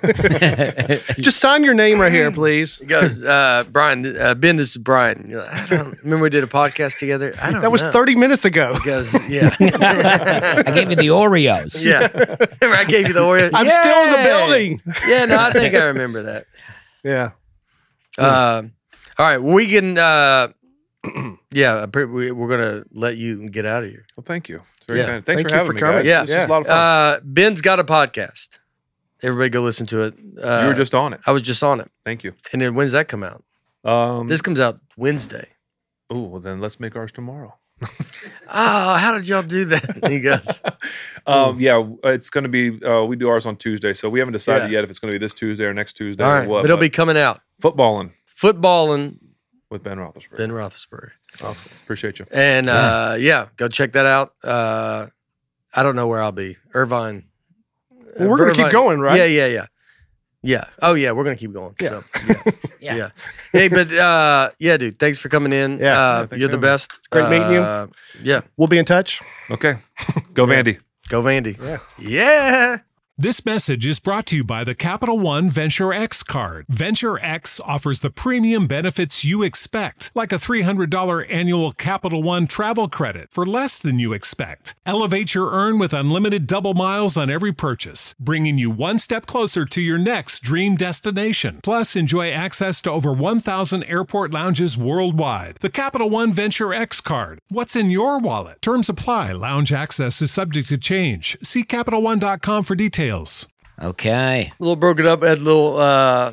Just sign your name right here, please. He goes, uh, Brian, uh, Ben, this is Brian. You're like, I don't remember we did a podcast together. I don't That was know. thirty minutes ago. He goes, yeah. I gave you the Oreos. yeah. Remember I gave you the Oreo? I'm still in the Yay! building. Yeah, no, I think I remember that. Yeah. Uh, all right, we can, uh, yeah, I pre- we, we're going to let you get out of here. well, thank you. It's very Yeah. kind. Thanks Thank for you having for me, coming. guys. Yeah. This Yeah. was a lot of fun. Uh, Ben's got a podcast. Everybody go listen to it. Uh, you were just on it. I was just on it. Thank you. And then when's that come out? Um, This comes out Wednesday. oh, well, then let's make ours tomorrow. Oh, how did y'all do that? He goes, Um, yeah, it's going to be. Uh, we do ours on Tuesday, so we haven't decided Yeah. yet if it's going to be this Tuesday or next Tuesday all or right, what. but it'll be coming out. footballing Footballing with Ben Roethlisberger. Ben Roethlisberger. Awesome. Appreciate you. And uh, yeah, go check that out. Uh, I don't know where I'll be. Irvine. Well, we're gonna keep Irvine- going, right? Yeah, yeah, yeah. Yeah. Oh, yeah, we're going to keep going. Yeah. So, yeah. Yeah. yeah. Hey, but uh, yeah, dude, thanks for coming in. Yeah. Uh, Yeah, thanks you're for the having me. best. Great meeting you. Uh, Yeah. We'll be in touch. Okay, go Vandy. Go Vandy. Yeah. Yeah. This message is brought to you by the Capital One Venture X card. Venture X offers the premium benefits you expect, like a three hundred dollars annual Capital One travel credit for less than you expect. Elevate your earn with unlimited double miles on every purchase, bringing you one step closer to your next dream destination. Plus, enjoy access to over one thousand airport lounges worldwide. The Capital One Venture X card. What's in your wallet? Terms apply. Lounge access is subject to change. See Capital One dot com for details. Okay. A little broken up. Had a little uh,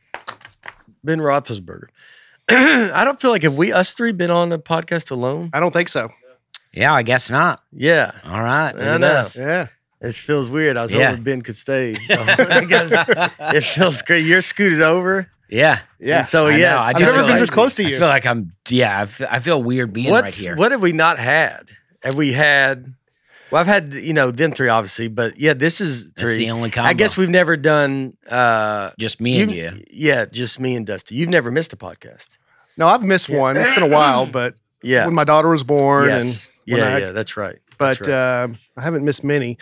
Ben Roethlisberger. I don't feel like have we us three been on a podcast alone? I don't think so. Yeah, I guess not. Yeah. All right. Look I at know. this. Yeah. It feels weird. I was Yeah. hoping Ben could stay. It feels great. You're scooted over. Yeah. Yeah. And so I yeah, know. I it's do I've never feel been like- this close to I you. feel like I'm, yeah, I feel, I feel weird being What's, right here. What have we not had? Have we had? Well, I've had you know them three obviously, but yeah, this is three. That's the only combo. I guess we've never done. uh Just me and you. Yeah, just me and Dusty. You've never missed a podcast. No, I've missed one. It's been a while, but Yeah. when my daughter was born, Yes. and when yeah, I- yeah, that's right. but That's right. uh, I haven't missed many.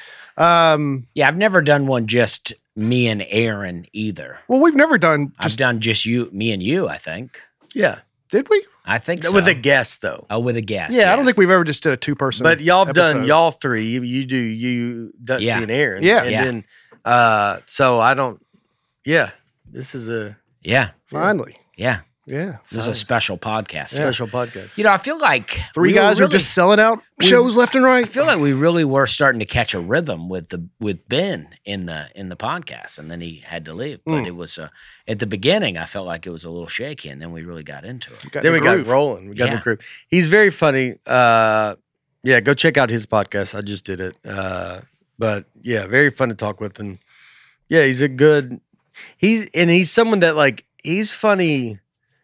Um, Yeah, I've never done one just me and Aaron either. well, we've never done. I've Just, done just you, me and you, I think. yeah, did we? I think so. with a guest though. Oh, with a guest. Yeah, I don't think we've ever just did a two person. But y'all have done episode. y'all three. You, you do you Dusty Yeah. and Aaron. Yeah. and Yeah. then uh so I don't. Yeah, this is a Yeah. Finally. Yeah. Yeah. This is a special podcast. special podcast. You know, I feel like Three we guys were are really, just selling out shows left and right. I feel like we really were starting to catch a rhythm with the with Ben in the in the podcast, and then he had to leave. But Mm. it was uh, at the beginning, I felt like it was a little shaky, and then we really got into it. Got Then the we got groove. rolling. We got Yeah. the group. He's very funny. Uh, yeah, go check out his podcast. I just did it. Uh, but yeah, very fun to talk with, and yeah, he's a good. He's and he's someone that like he's funny.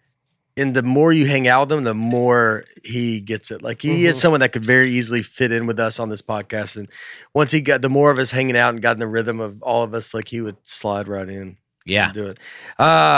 And the more you hang out with him, the more he gets it. Like he is Mhm. someone that could very easily fit in with us on this podcast. And once he got the more of us hanging out and got in the rhythm of all of us, like he would slide right in. Yeah. and do it. Uh,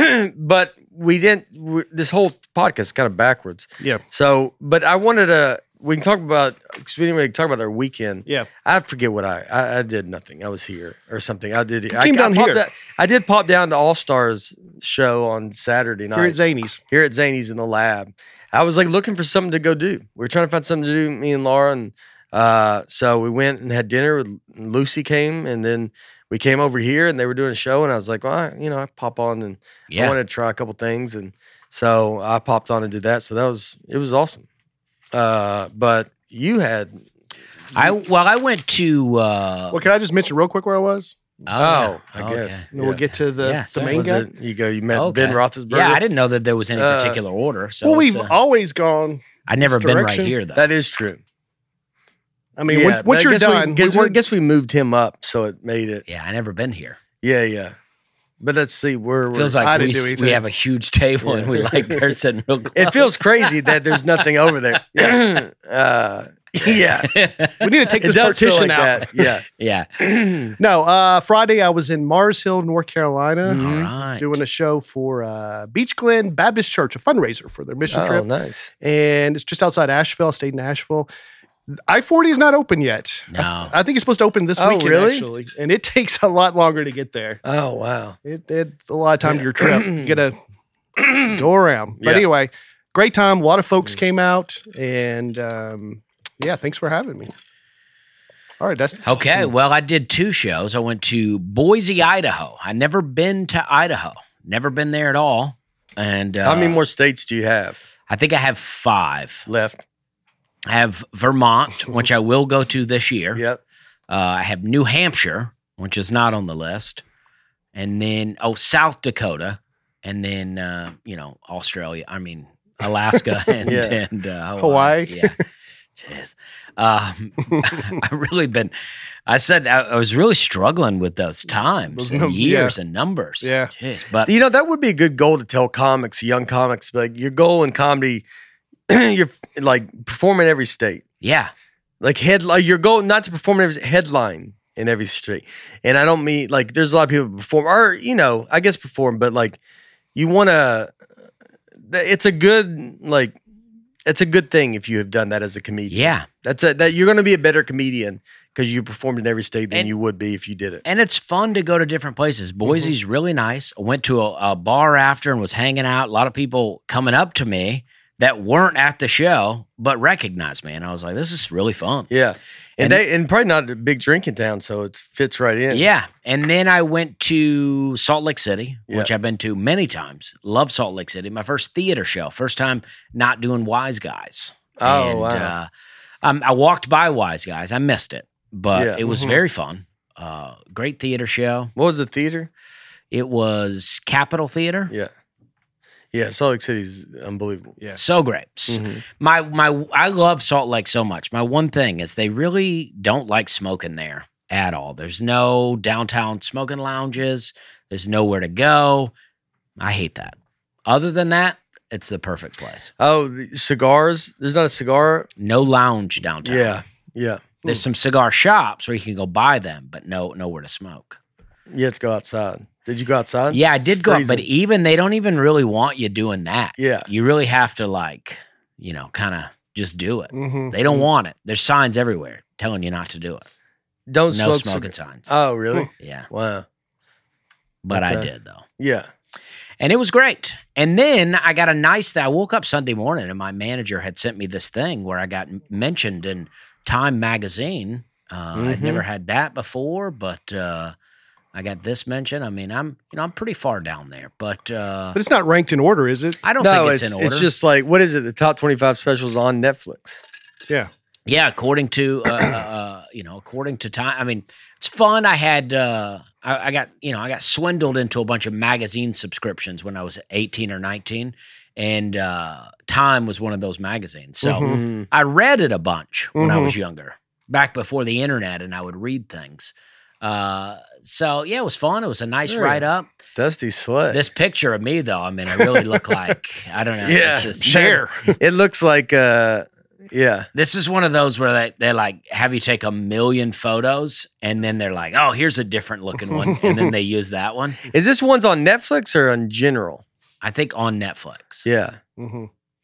but we didn't. We, this whole podcast is kind of backwards. Yeah. So, but I wanted to. We can talk about. Cause we didn't really talk about our weekend. Yeah. I forget what I. I, I did nothing. I was here or something. I did. I, came I down popped here. Down, I did pop down to All Stars show on Saturday night Here at Zany's. here at Zany's in the lab. I was like looking for something to go do. We were trying to find something to do, me and Laura, and uh, so we went and had dinner. With, Lucy came, and then we came over here, and they were doing a show, and I was like, well, I, you know, I pop on, and I Yeah. wanted to try a couple things, and so I popped on and did that. So that was it was awesome. Uh, but you had I well, I went to uh, Well, can I just mention real quick where I was? Oh, I Okay. guess. And then we'll get to the, Yeah, the sorry. main Was guy. it, you go, you met Okay. Ben Roethlisberger? Yeah, I didn't know that there was any Uh, particular order. So Well, it's, we've uh, always gone. I've never this been right direction. here though. That is true. I mean, Yeah, when, but once I you're guess we- done, guess we we, were- guess we moved him up, so it made it. yeah, I never been here. Yeah, yeah. But let's see, we're, we're Feels I like we, didn't do s- anything. we have a huge table and we like they're sitting real close. it feels crazy that there's nothing over there. Yeah, uh, yeah. we need to take It this does feel partition like out. that. Yeah. yeah. No, uh, Friday I was in Mars Hill, North Carolina, Mhm. All right. doing a show for uh, Beach Glen Baptist Church, a fundraiser for their mission Oh, trip. nice. And it's just outside Asheville. I stayed in Asheville. I forty is not open yet. No. I, I think it's supposed to open this Oh, weekend, really? actually. And it takes a lot longer to get there. Oh, wow. It, it's a lot of time to your trip. You got to go around. But Yeah. anyway, great time. A lot of folks came out. And um, yeah, thanks for having me. All right, Dustin. Okay, well, I did two shows. I went to Boise, Idaho. I'd never been to Idaho, never been there at all. And uh, How many more states do you have I think I have five. left? I have Vermont, which I will go to this year. Yep. Uh, I have New Hampshire, which is not on the list. And then, oh, South Dakota. And then, uh, you know, Australia. I mean, Alaska and, Yeah. and uh, Hawaii. Yeah. Jeez. Um, I've really been, I said I, I was really struggling with those times Those and num- years and numbers. Yeah. Jeez. But You know, that would be a good goal to tell comics, young comics, like your goal in comedy, you're like performing every state. yeah. Like head, like your goal not to perform in every headline in every state. And I don't mean like there's a lot of people who perform, or you know, I guess perform, but like you want to. It's a good like, it's a good thing if you have done that as a comedian. Yeah. That's a, that you're going to be a better comedian because you performed in every state than And- you would be if you did it. And it's fun to go to different places. Boise's really nice. I went to a, a bar after and was hanging out. A lot of people coming up to me that weren't at the show but recognized me, and I was like, "This is really fun." Yeah, and, And- they and probably not a big drinking town, so it fits right in. Yeah. And then I went to Salt Lake City, which Yeah. I've been to many times. Love Salt Lake City. My first theater show. First time not doing Wise Guys. Oh, and, wow. Uh, um, I walked by Wise Guys. I missed it, but Yeah. it was Mhm. very fun. Uh, great theater show. What was the theater? It was Capitol Theater. Yeah, yeah. Salt Lake City's unbelievable. Yeah. So great. S- Mhm. My my I love Salt Lake so much. My one thing is they really don't like smoking there at all. There's no downtown smoking lounges. There's nowhere to go. I hate that. Other than that, it's the perfect place. Oh, the cigars. There's not a cigar. No lounge downtown. Yeah, yeah. There's some cigar shops where you can go buy them, but no nowhere to smoke. You have to go outside. Did you go outside? Yeah, I It's did go, but freezing. even they don't even really want you doing that. Yeah. You really have to like, you know, kind of just do it. Mhm. They don't want it. There's signs everywhere telling you not to do it. Don't No smoke smoking cigar- signs. Oh, really? Yeah. Wow. But I Okay. did though. Yeah. And it was great. And then I got a nice, I woke up Sunday morning and my manager had sent me this thing where I got mentioned in Time Magazine. Uh, I'd Mhm. never had that before, but uh, I got this mention. I mean, I'm, you know, I'm pretty far down there, but uh, But it's not ranked in order, is it? I don't No, think it's it's, in order. it's just like what is it? The top twenty-five specials on Netflix. Yeah. Yeah, according to uh, uh, you know, according to time. I mean, it's fun. I had uh, I, I got you know I got swindled into a bunch of magazine subscriptions when I was eighteen or nineteen, and uh, Time was one of those magazines. So Mhm. I read it a bunch when I Mhm. was younger, back before the internet, and I would read things. Uh, so yeah, it was fun. It was a nice Yeah. write up. Dusty Sled. This picture of me, though, I mean, I really look like I don't know. Yeah, it's just, share. It looks like uh, yeah. This is one of those where they, they like have you take a million photos and then they're like, oh, here's a different looking one. And then they use that one. Is this one's on Netflix or on general? I think on Netflix. Yeah, Mm-hmm.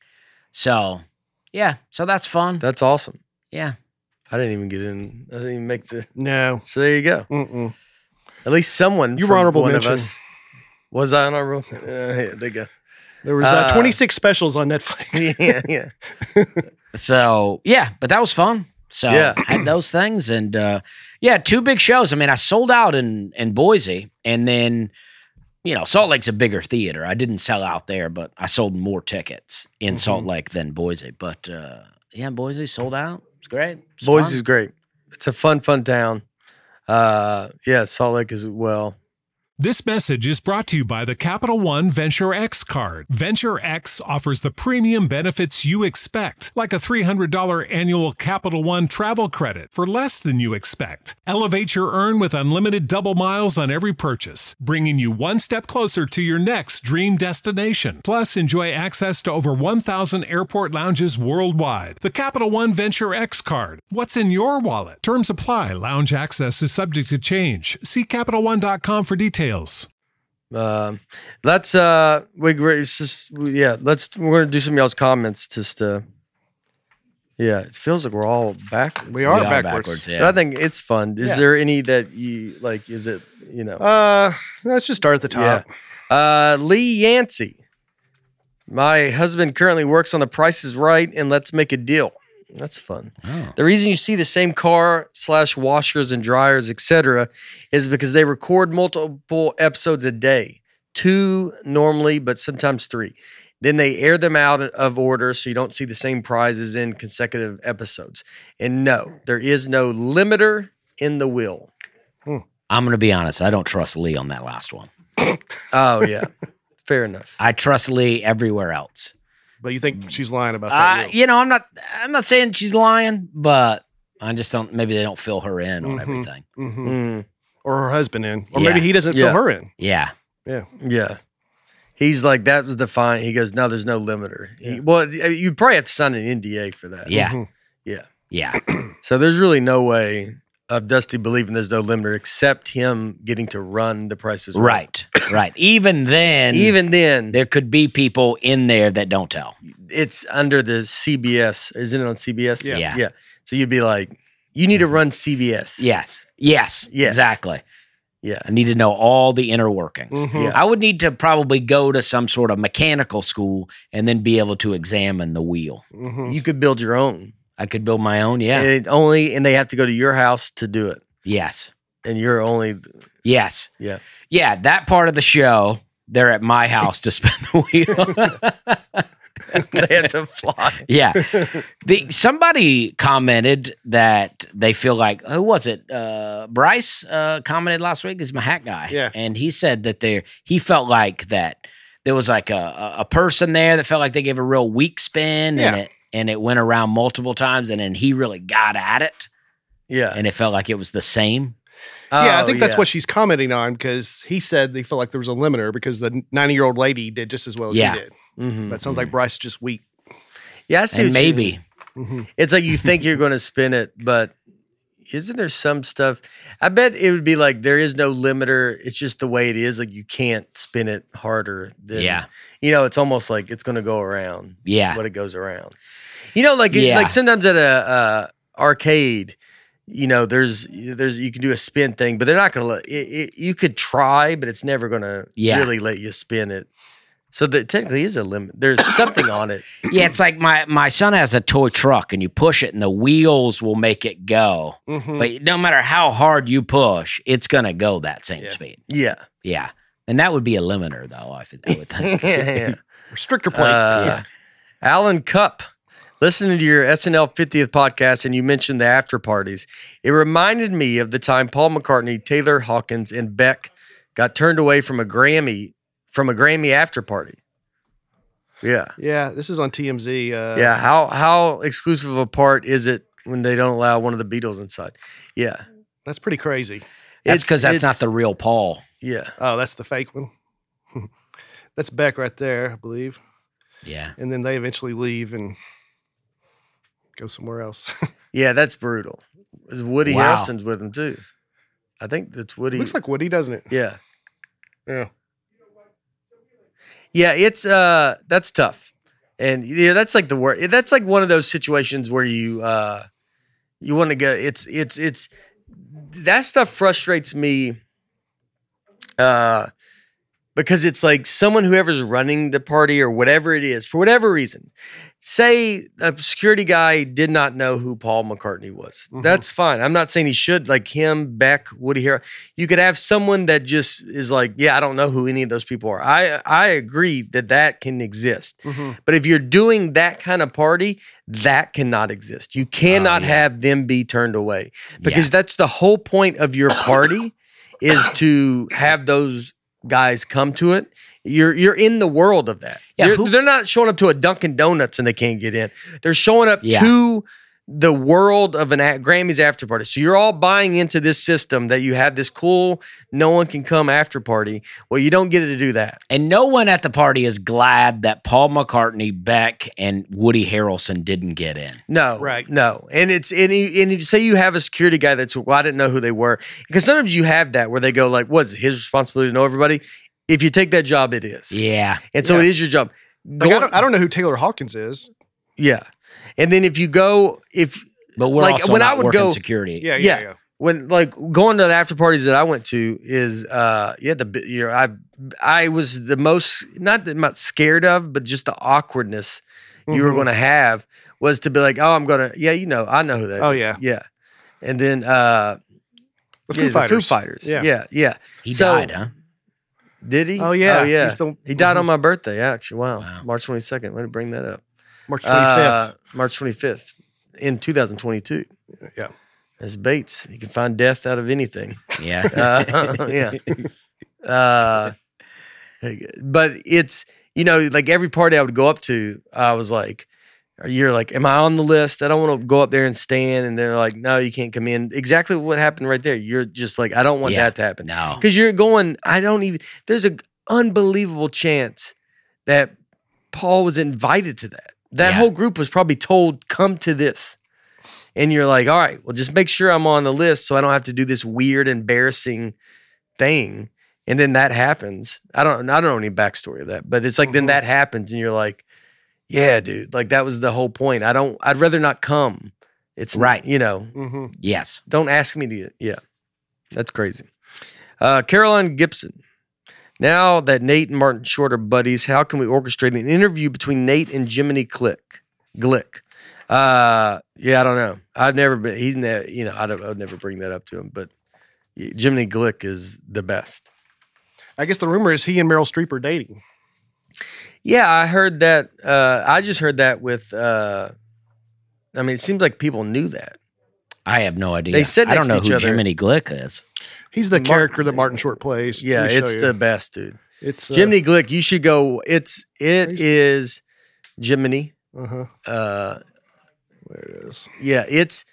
So, yeah. So that's fun. that's awesome. yeah. I didn't even get in. I didn't even make the. No. So there you go. Mm-mm. At least someone. You from were honorable one mention. of us. Was I on our roll? Uh, yeah, there you go. There was uh, Uh, twenty-six specials on Netflix. yeah, yeah. So, yeah. But that was fun. So, Yeah. I had those things. And, uh, yeah, two big shows. I mean, I sold out in, in Boise. And then, you know, Salt Lake's a bigger theater. I didn't sell out there, but I sold more tickets in Salt Lake than Boise. But, uh, yeah, Boise sold out. It's great. It's Boise is fun. great. It's a fun, fun town. Uh, yeah, Salt Lake as well. This message is brought to you by the Capital One Venture X card. Venture X offers the premium benefits you expect, like a three hundred dollars annual Capital One travel credit for less than you expect. Elevate your earn with unlimited double miles on every purchase, bringing you one step closer to your next dream destination. Plus, enjoy access to over one thousand airport lounges worldwide. The Capital One Venture X card. What's in your wallet? Terms apply. Lounge access is subject to change. See Capital One dot com for details. Um, let's uh, we it's just yeah. Let's we're gonna do some of y'all's comments. Just uh, yeah, it feels like we're all backwards. We are We are backwards. backwards, yeah. But I think it's fun. Is Yeah. there any that you like? Is it you know? Uh, let's just start at the top. Yeah. Uh, Lee Yancey. My husband currently works on The Price is Right and Let's Make a Deal. That's fun. Oh. The reason you see the same car slash washers and dryers, et cetera, is because they record multiple episodes a day. Two normally, but sometimes three. Then they air them out of order so you don't see the same prizes in consecutive episodes. And no, there is no limiter in the wheel. I'm going to be honest. I don't trust Lee on that last one. Oh, yeah. Fair enough. I trust Lee everywhere else. But you think she's lying about that? Uh, wheel. you know, I'm not. I'm not saying she's lying, but I just don't. Maybe they don't fill her in on Mhm. everything. Mhm. Mm, Or her husband in. Or Yeah. maybe he doesn't Yeah. fill her in. Yeah, Yeah. yeah. He's like, that was the fine. He goes, no, there's no limiter. He, well, you'd probably have to sign an N D A for that. yeah, Mhm. Yeah. yeah. So there's really no way of Dusty believing there's no limiter except him getting to run The Price is Right. Right, right. Even then, Even then, there could be people in there that don't tell. it's under the C B S. Isn't it on C B S? Yeah. Yeah. Yeah. So you'd be like, you need to run C B S. Yes, yes, Yes. exactly. Yeah. I need to know all the inner workings. Mhm. Yeah. I would need to probably go to some sort of mechanical school and then be able to examine the wheel. Mhm. You could build your own. I could build my own. Yeah. And it only, and they have to go to your house to do it. yes. And you're only, Yes. yeah. Yeah. That part of the show, they're at my house to spin the wheel. They have to fly. Yeah. The somebody commented that they feel like, who was it? Uh, Bryce uh, commented last week. This is my hat guy. Yeah. And he said that there he felt like that there was like a, a a person there that felt like they gave a real weak spin and Yeah. it and it went around multiple times and then he really got at it Yeah. and it felt like it was the same. Yeah, I Oh, think that's yeah. what she's commenting on because he said they felt like there was a limiter because the ninety-year-old lady did just as well as Yeah. he did. Mhm. That sounds like Bryce is just weak. Yeah, I see And what you maybe. mean. Mhm. It's like you think you're going to spin it, but isn't there some stuff? I bet it would be like there is no limiter. It's just the way it is. Like you can't spin it harder. Than, Yeah. You know, it's almost like it's going to go around. Yeah. What it goes around. You know, like it- Yeah. like sometimes at a uh, arcade, you know, there's there's you can do a spin thing, but they're not going to let it, it. You could try, but it's never going to Yeah. really let you spin it. So that technically is a limit. There's something on it. Yeah, it's like my my son has a toy truck and you push it and the wheels will make it go. Mhm. But no matter how hard you push, it's going to go that same Yeah. speed. Yeah. Yeah. And that would be a limiter, though, I, th- I would think. yeah, yeah. Restrictor plate. Uh, Yeah. Alan Cupp, listening to your S N L fiftieth podcast, and you mentioned the after parties. It reminded me of the time Paul McCartney, Taylor Hawkins, and Beck got turned away from a Grammy from a Grammy after party. Yeah, yeah, this is on T M Z. Uh, yeah. How how exclusive of a part is it when they don't allow one of the Beatles inside? Yeah, That's pretty crazy. That's It's- because that's it's- not the real Paul. yeah. Oh, that's the fake one. That's Beck right there, I believe. Yeah. And then they eventually leave and go somewhere else. Yeah, that's brutal. It's Woody Wow. Harrelson's with him too. I think that's Woody. Looks like Woody, doesn't it? yeah. Yeah. Yeah, it's uh that's tough. And yeah, that's like the word. That's like one of those situations where you uh you want to go it's it's it's that stuff frustrates me uh because it's like someone whoever's running the party or whatever it is for whatever reason. Say a security guy did not know who Paul McCartney was. Mhm. That's fine. I'm not saying he should, like him, Beck, Woody Harrelson. You could have someone that just is like, yeah, I don't know who any of those people are. I I agree that that can exist. Mhm. But if you're doing that kind of party, that cannot exist. You cannot yeah. have them be turned away because Yeah. that's the whole point of your party is to have those guys come to it. You're you're in the world of that. Yeah, You're- who- they're not showing up to a Dunkin' Donuts and they can't get in. They're showing up Yeah. to the world of an a- Grammys after party. So you're all buying into this system that you have this cool, no one can come after party. Well, you don't get to do that. And no one at the party is glad that Paul McCartney, Beck, and Woody Harrelson didn't get in. No, Right. No, and it's and, you, and if you say you have a security guy that's well, I didn't know who they were because sometimes you have that where they go like, "What's it his responsibility to know everybody?" If you take that job, it is, Yeah. and so Yeah. it is your job. Like, Go- I, don't, I don't know who Taylor Hawkins is. yeah, and then if you go if But we're Like, also when I not would working go- security. Yeah, Yeah. yeah, yeah. when like going to the after parties that I went to is uh yeah the bi- you know, I I was the most not that much scared of but just the awkwardness you were Mhm. going to have was to be like oh I'm gonna yeah you know I know who that is Oh, yeah. yeah and then uh The yeah, Foo the Fighters. Foo Fighters Yeah. yeah yeah He So- died, huh? did he Oh, yeah. oh yeah He's the- he died on mhm. my birthday actually wow, Wow. March twenty-second let me bring that up March twenty-fifth. Uh, March twenty-fifth in two thousand twenty-two yeah. as Bates you can find death out of anything. Yeah. Uh, yeah. Uh, but it's, you know, like every party I would go up to, I was like, you're like, am I on the list? I don't want to go up there and stand. And they're like, no, you can't come in. Exactly what happened right there. You're just like, I don't want Yeah. that to happen. No. Because you're going, I don't even, there's an unbelievable chance that Paul was invited to that. That Yeah. whole group was probably told, come to this. And you're like, all right, well, just make sure I'm on the list so I don't have to do this weird, embarrassing thing. And then that happens. I don't I don't know any backstory of that, but it's like then Mhm. that happens and you're like, yeah, dude, like that was the whole point. I don't, I'd rather not come. It's Right. You know, Mm-hmm. Yes. don't ask me to, yeah, that's crazy. Uh, Caroline Gibson. Now that Nate and Martin Short are buddies, how can we orchestrate an interview between Nate and Jiminy Glick? Glick. Uh, yeah, I don't know. I've never been, he's never, you know, I don't, I'd never bring that up to him, but Jiminy Glick is the best. I guess the rumor is he and Meryl Streep are dating. Yeah, I heard that. Uh, I just heard that with, uh, I mean, it seems like people knew that. I have no idea. They sit I next don't know to each who other. Jiminy Glick is. He's the Mar- character that Martin Short plays. Yeah, Let me show it's you. the best, dude. It's uh, Jiminy Glick, you should go. It's, it is Jiminy. Uh-huh. Uh, There it is. yeah, it's,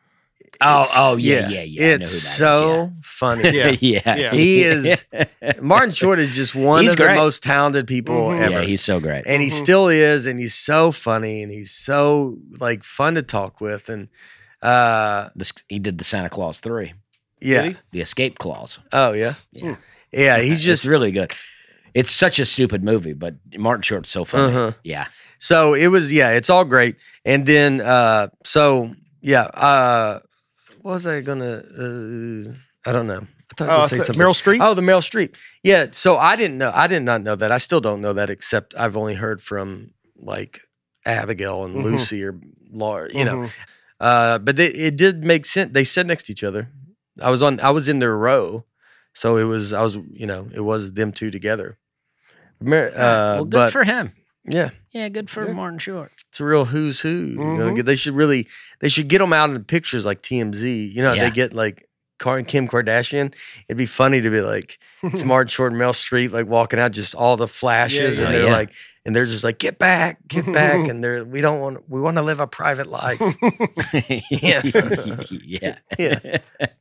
Oh, it's- oh, yeah, yeah, yeah. I know who It's that is, so funny. Yeah. yeah. Yeah. He is, Martin Short is just one He's of the great. most talented people Mhm. ever. Yeah, he's so great. and he Mhm. still is, and he's so funny, and he's so like fun to talk with, and uh, This, he did the Santa Claus three, yeah, Did he? the Escape Clause. oh yeah, Yeah. yeah, he's It's just really good. It's such a stupid movie, but Martin Short's so funny. Uh-huh. Yeah. so it was, yeah, it's all great, and then uh, so yeah, uh, what was I gonna? Uh, I don't know. I thought I was Oh, gonna I say thought- something. Meryl Streep? Oh, the Meryl Streep. Yeah. So I didn't know. I did not know that. I still don't know that, except I've only heard from like Abigail and Mhm. Lucy or Laura. You know. Mhm. Uh, but they, it did make sense. They sat next to each other. I was on. I was in their row, so it was. I was. You know, it was them two together. Mer- Uh, well, good but for him. yeah, Yeah, good for Yeah. Martin Short. it's a real who's who. You know, Mhm. they should really. They should get them out in the pictures like T M Z. You know, Yeah. they get like Car- Kim Kardashian. It'd be funny to be like it's Martin Short and Meryl Streep like walking out, just all the flashes, Yeah, and yeah. they're Oh, yeah. like, and they're just like, get back, get back, and they're we don't want we want to live a private life. Yeah. yeah. Yeah.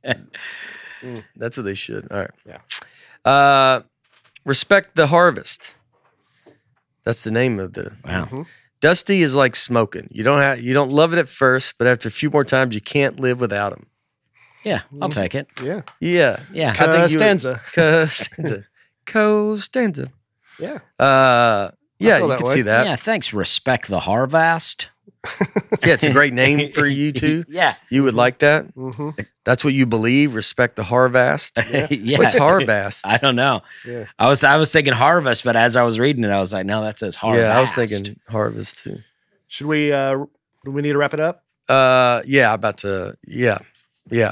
That's what they should. All right. Yeah. Uh, Respect the Harvest. That's the name of the. Wow. Mhm. Dusty is like smoking. You don't have you don't love it at first, but after a few more times, you can't live without him. Yeah, I'll take it. Yeah. Yeah. Yeah. I think you would- Costanza. Costanza. Costanza. Yeah. Uh, yeah, feel you that can way. see that. Yeah, thanks. Respect the Harvest. Yeah, it's a great name for you two. Yeah. You would like that? Mm-hmm. That's what you believe? Respect the harvest? Yeah. What's harvest? I don't know. Yeah. I was I was thinking harvest, but as I was reading it, I was like, no, that says harvest. Yeah, I was thinking harvest too. Should we? Uh, do we need to wrap it up? Uh, yeah, about to. Yeah, yeah,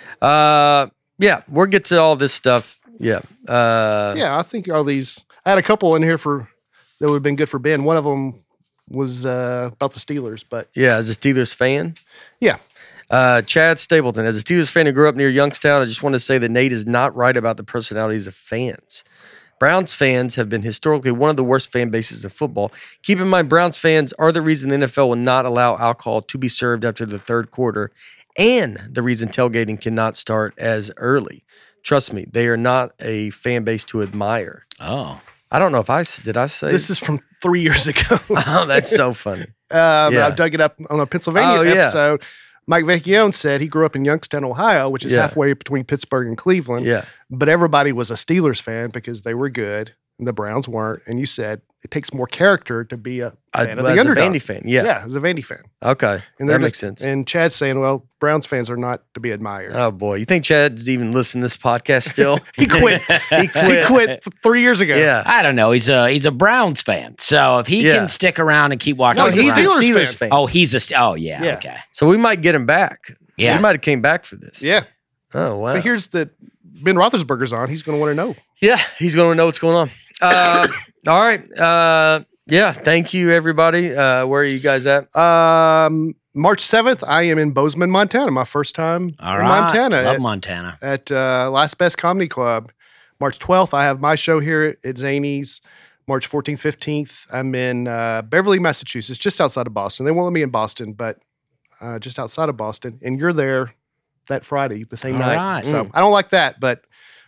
uh, yeah. We'll get to all this stuff. Yeah, uh, Yeah, I think all these. I had a couple in here for that would have been good for Ben. One of them was uh, about the Steelers, but yeah. As a Steelers fan, yeah, uh, Chad Stapleton. As a Steelers fan who grew up near Youngstown, I just want to say that Nate is not right about the personalities of fans. Browns fans have been historically one of the worst fan bases in football. Keep in mind, Browns fans are the reason the N F L will not allow alcohol to be served after the third quarter, and the reason tailgating cannot start as early. Trust me, they are not a fan base to admire. Oh. I don't know if I s- did I say this is from three years ago. Oh, that's so funny. Um, Yeah. I dug it up on a Pennsylvania Oh, yeah. episode. Mike Vecchione said he grew up in Youngstown, Ohio, which is Yeah. halfway between Pittsburgh and Cleveland. Yeah, But everybody was a Steelers fan because they were good and the Browns weren't. And you said it takes more character to be a I, fan of as the a underdog. Vandy fan. Yeah, Yeah, as a Vandy fan. okay, And that they're makes just- sense. And Chad's saying, well, Browns fans are not to be admired. Oh boy, you think Chad's even listening to this podcast still? he quit. he he quit. quit th- three years ago. Yeah. I don't know. He's a he's a Browns fan. So if he Yeah. can stick around and keep watching No, the he's a Browns- Steelers Steelers fan. fan. Oh, he's a st- oh yeah, Yeah. okay. So we might get him back. Yeah. He might have came back for this. Yeah. Oh wow. If he hears that Ben Roethlisberger's on, he's going to want to know. Yeah, he's going to know what's going on. Uh, all right. Uh, yeah. Thank you, everybody. Uh, where are you guys at? Um, March seventh, I am in Bozeman, Montana. My first time All in right. Montana Love at, Montana. at uh, Last Best Comedy Club. March twelfth, I have my show here at Zany's. March fourteenth, fifteenth, I'm in uh, Beverly, Massachusetts, just outside of Boston. They won't let me in Boston, but uh, just outside of Boston. And you're there that Friday, the same All night. right. So I don't like that, but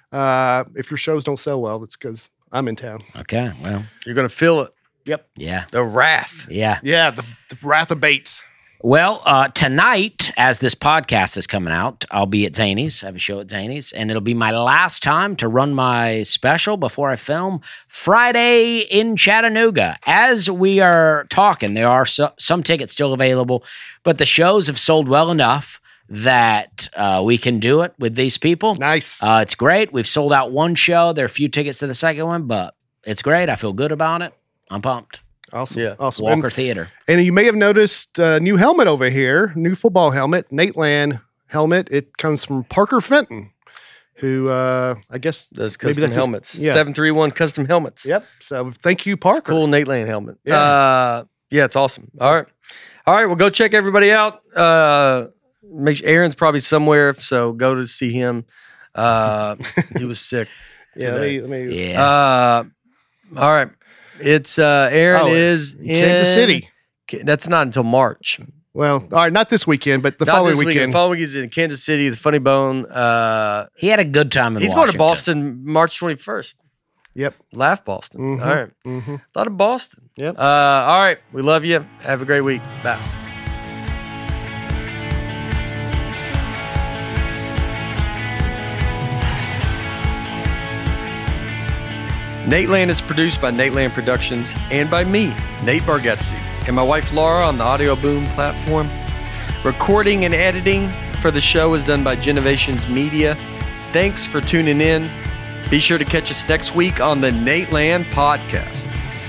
uh, if your shows don't sell well, it's because I'm in town. Okay. Well, You're going to feel it. Yep. yeah. The wrath. Yeah. Yeah, the, the Wrath of Bates. Well, uh, tonight, as this podcast is coming out, I'll be at Zany's. I have a show at Zany's, and it'll be my last time to run my special before I film Friday in Chattanooga. As we are talking, there are so, some tickets still available, but the shows have sold well enough that uh, we can do it with these people. Nice. Uh, it's great. We've sold out one show. There are a few tickets to the second one, but it's great. I feel good about it. I'm pumped. Awesome. Yeah. Awesome. Walker And, Theater. and you may have noticed a new helmet over here, new football helmet, Nate Land helmet. It comes from Parker Fenton, who uh, I guess Those maybe custom that's his- helmets. yeah. seven three one custom helmets. Yep. So thank you, Parker. Cool Nate Land helmet. Yeah. Uh, yeah, it's awesome. All right. All right. Well, go check everybody out. Uh, make sure Aaron's probably somewhere, so go to see him. Uh, he was sick. Yeah. Let today. me, let me, Yeah. Uh, all right. It's uh, Aaron Oh, is in Kansas City. That's not until March. Well, all right, not this weekend, but the Not following this weekend. weekend. The following week is in Kansas City, the Funny Bone. Uh, he had a good time in he's Washington. going to Boston March twenty-first. Yep. Laugh Boston. Mhm. All right. Mm-hmm. A lot of Boston. Yep. Uh, all right. We love you. Have a great week. Bye. Nate Land is produced by Nate Land Productions and by me, Nate Bargatze, and my wife Laura on the Audio Boom platform. Recording and editing for the show is done by Genovations Media. Thanks for tuning in. Be sure to catch us next week on the Nate Land Podcast.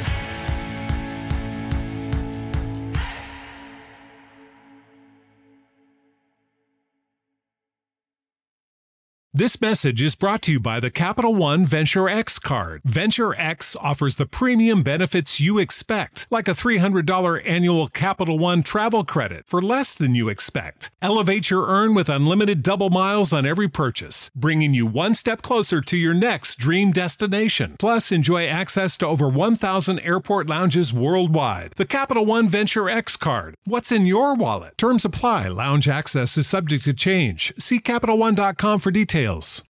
This message is brought to you by the Capital One Venture X card. Venture X offers the premium benefits you expect, like a three hundred dollars annual Capital One travel credit for less than you expect. Elevate your earn with unlimited double miles on every purchase, bringing you one step closer to your next dream destination. Plus, enjoy access to over one thousand airport lounges worldwide. The Capital One Venture X card. What's in your wallet? Terms apply. Lounge access is subject to change. See Capital One dot com for details.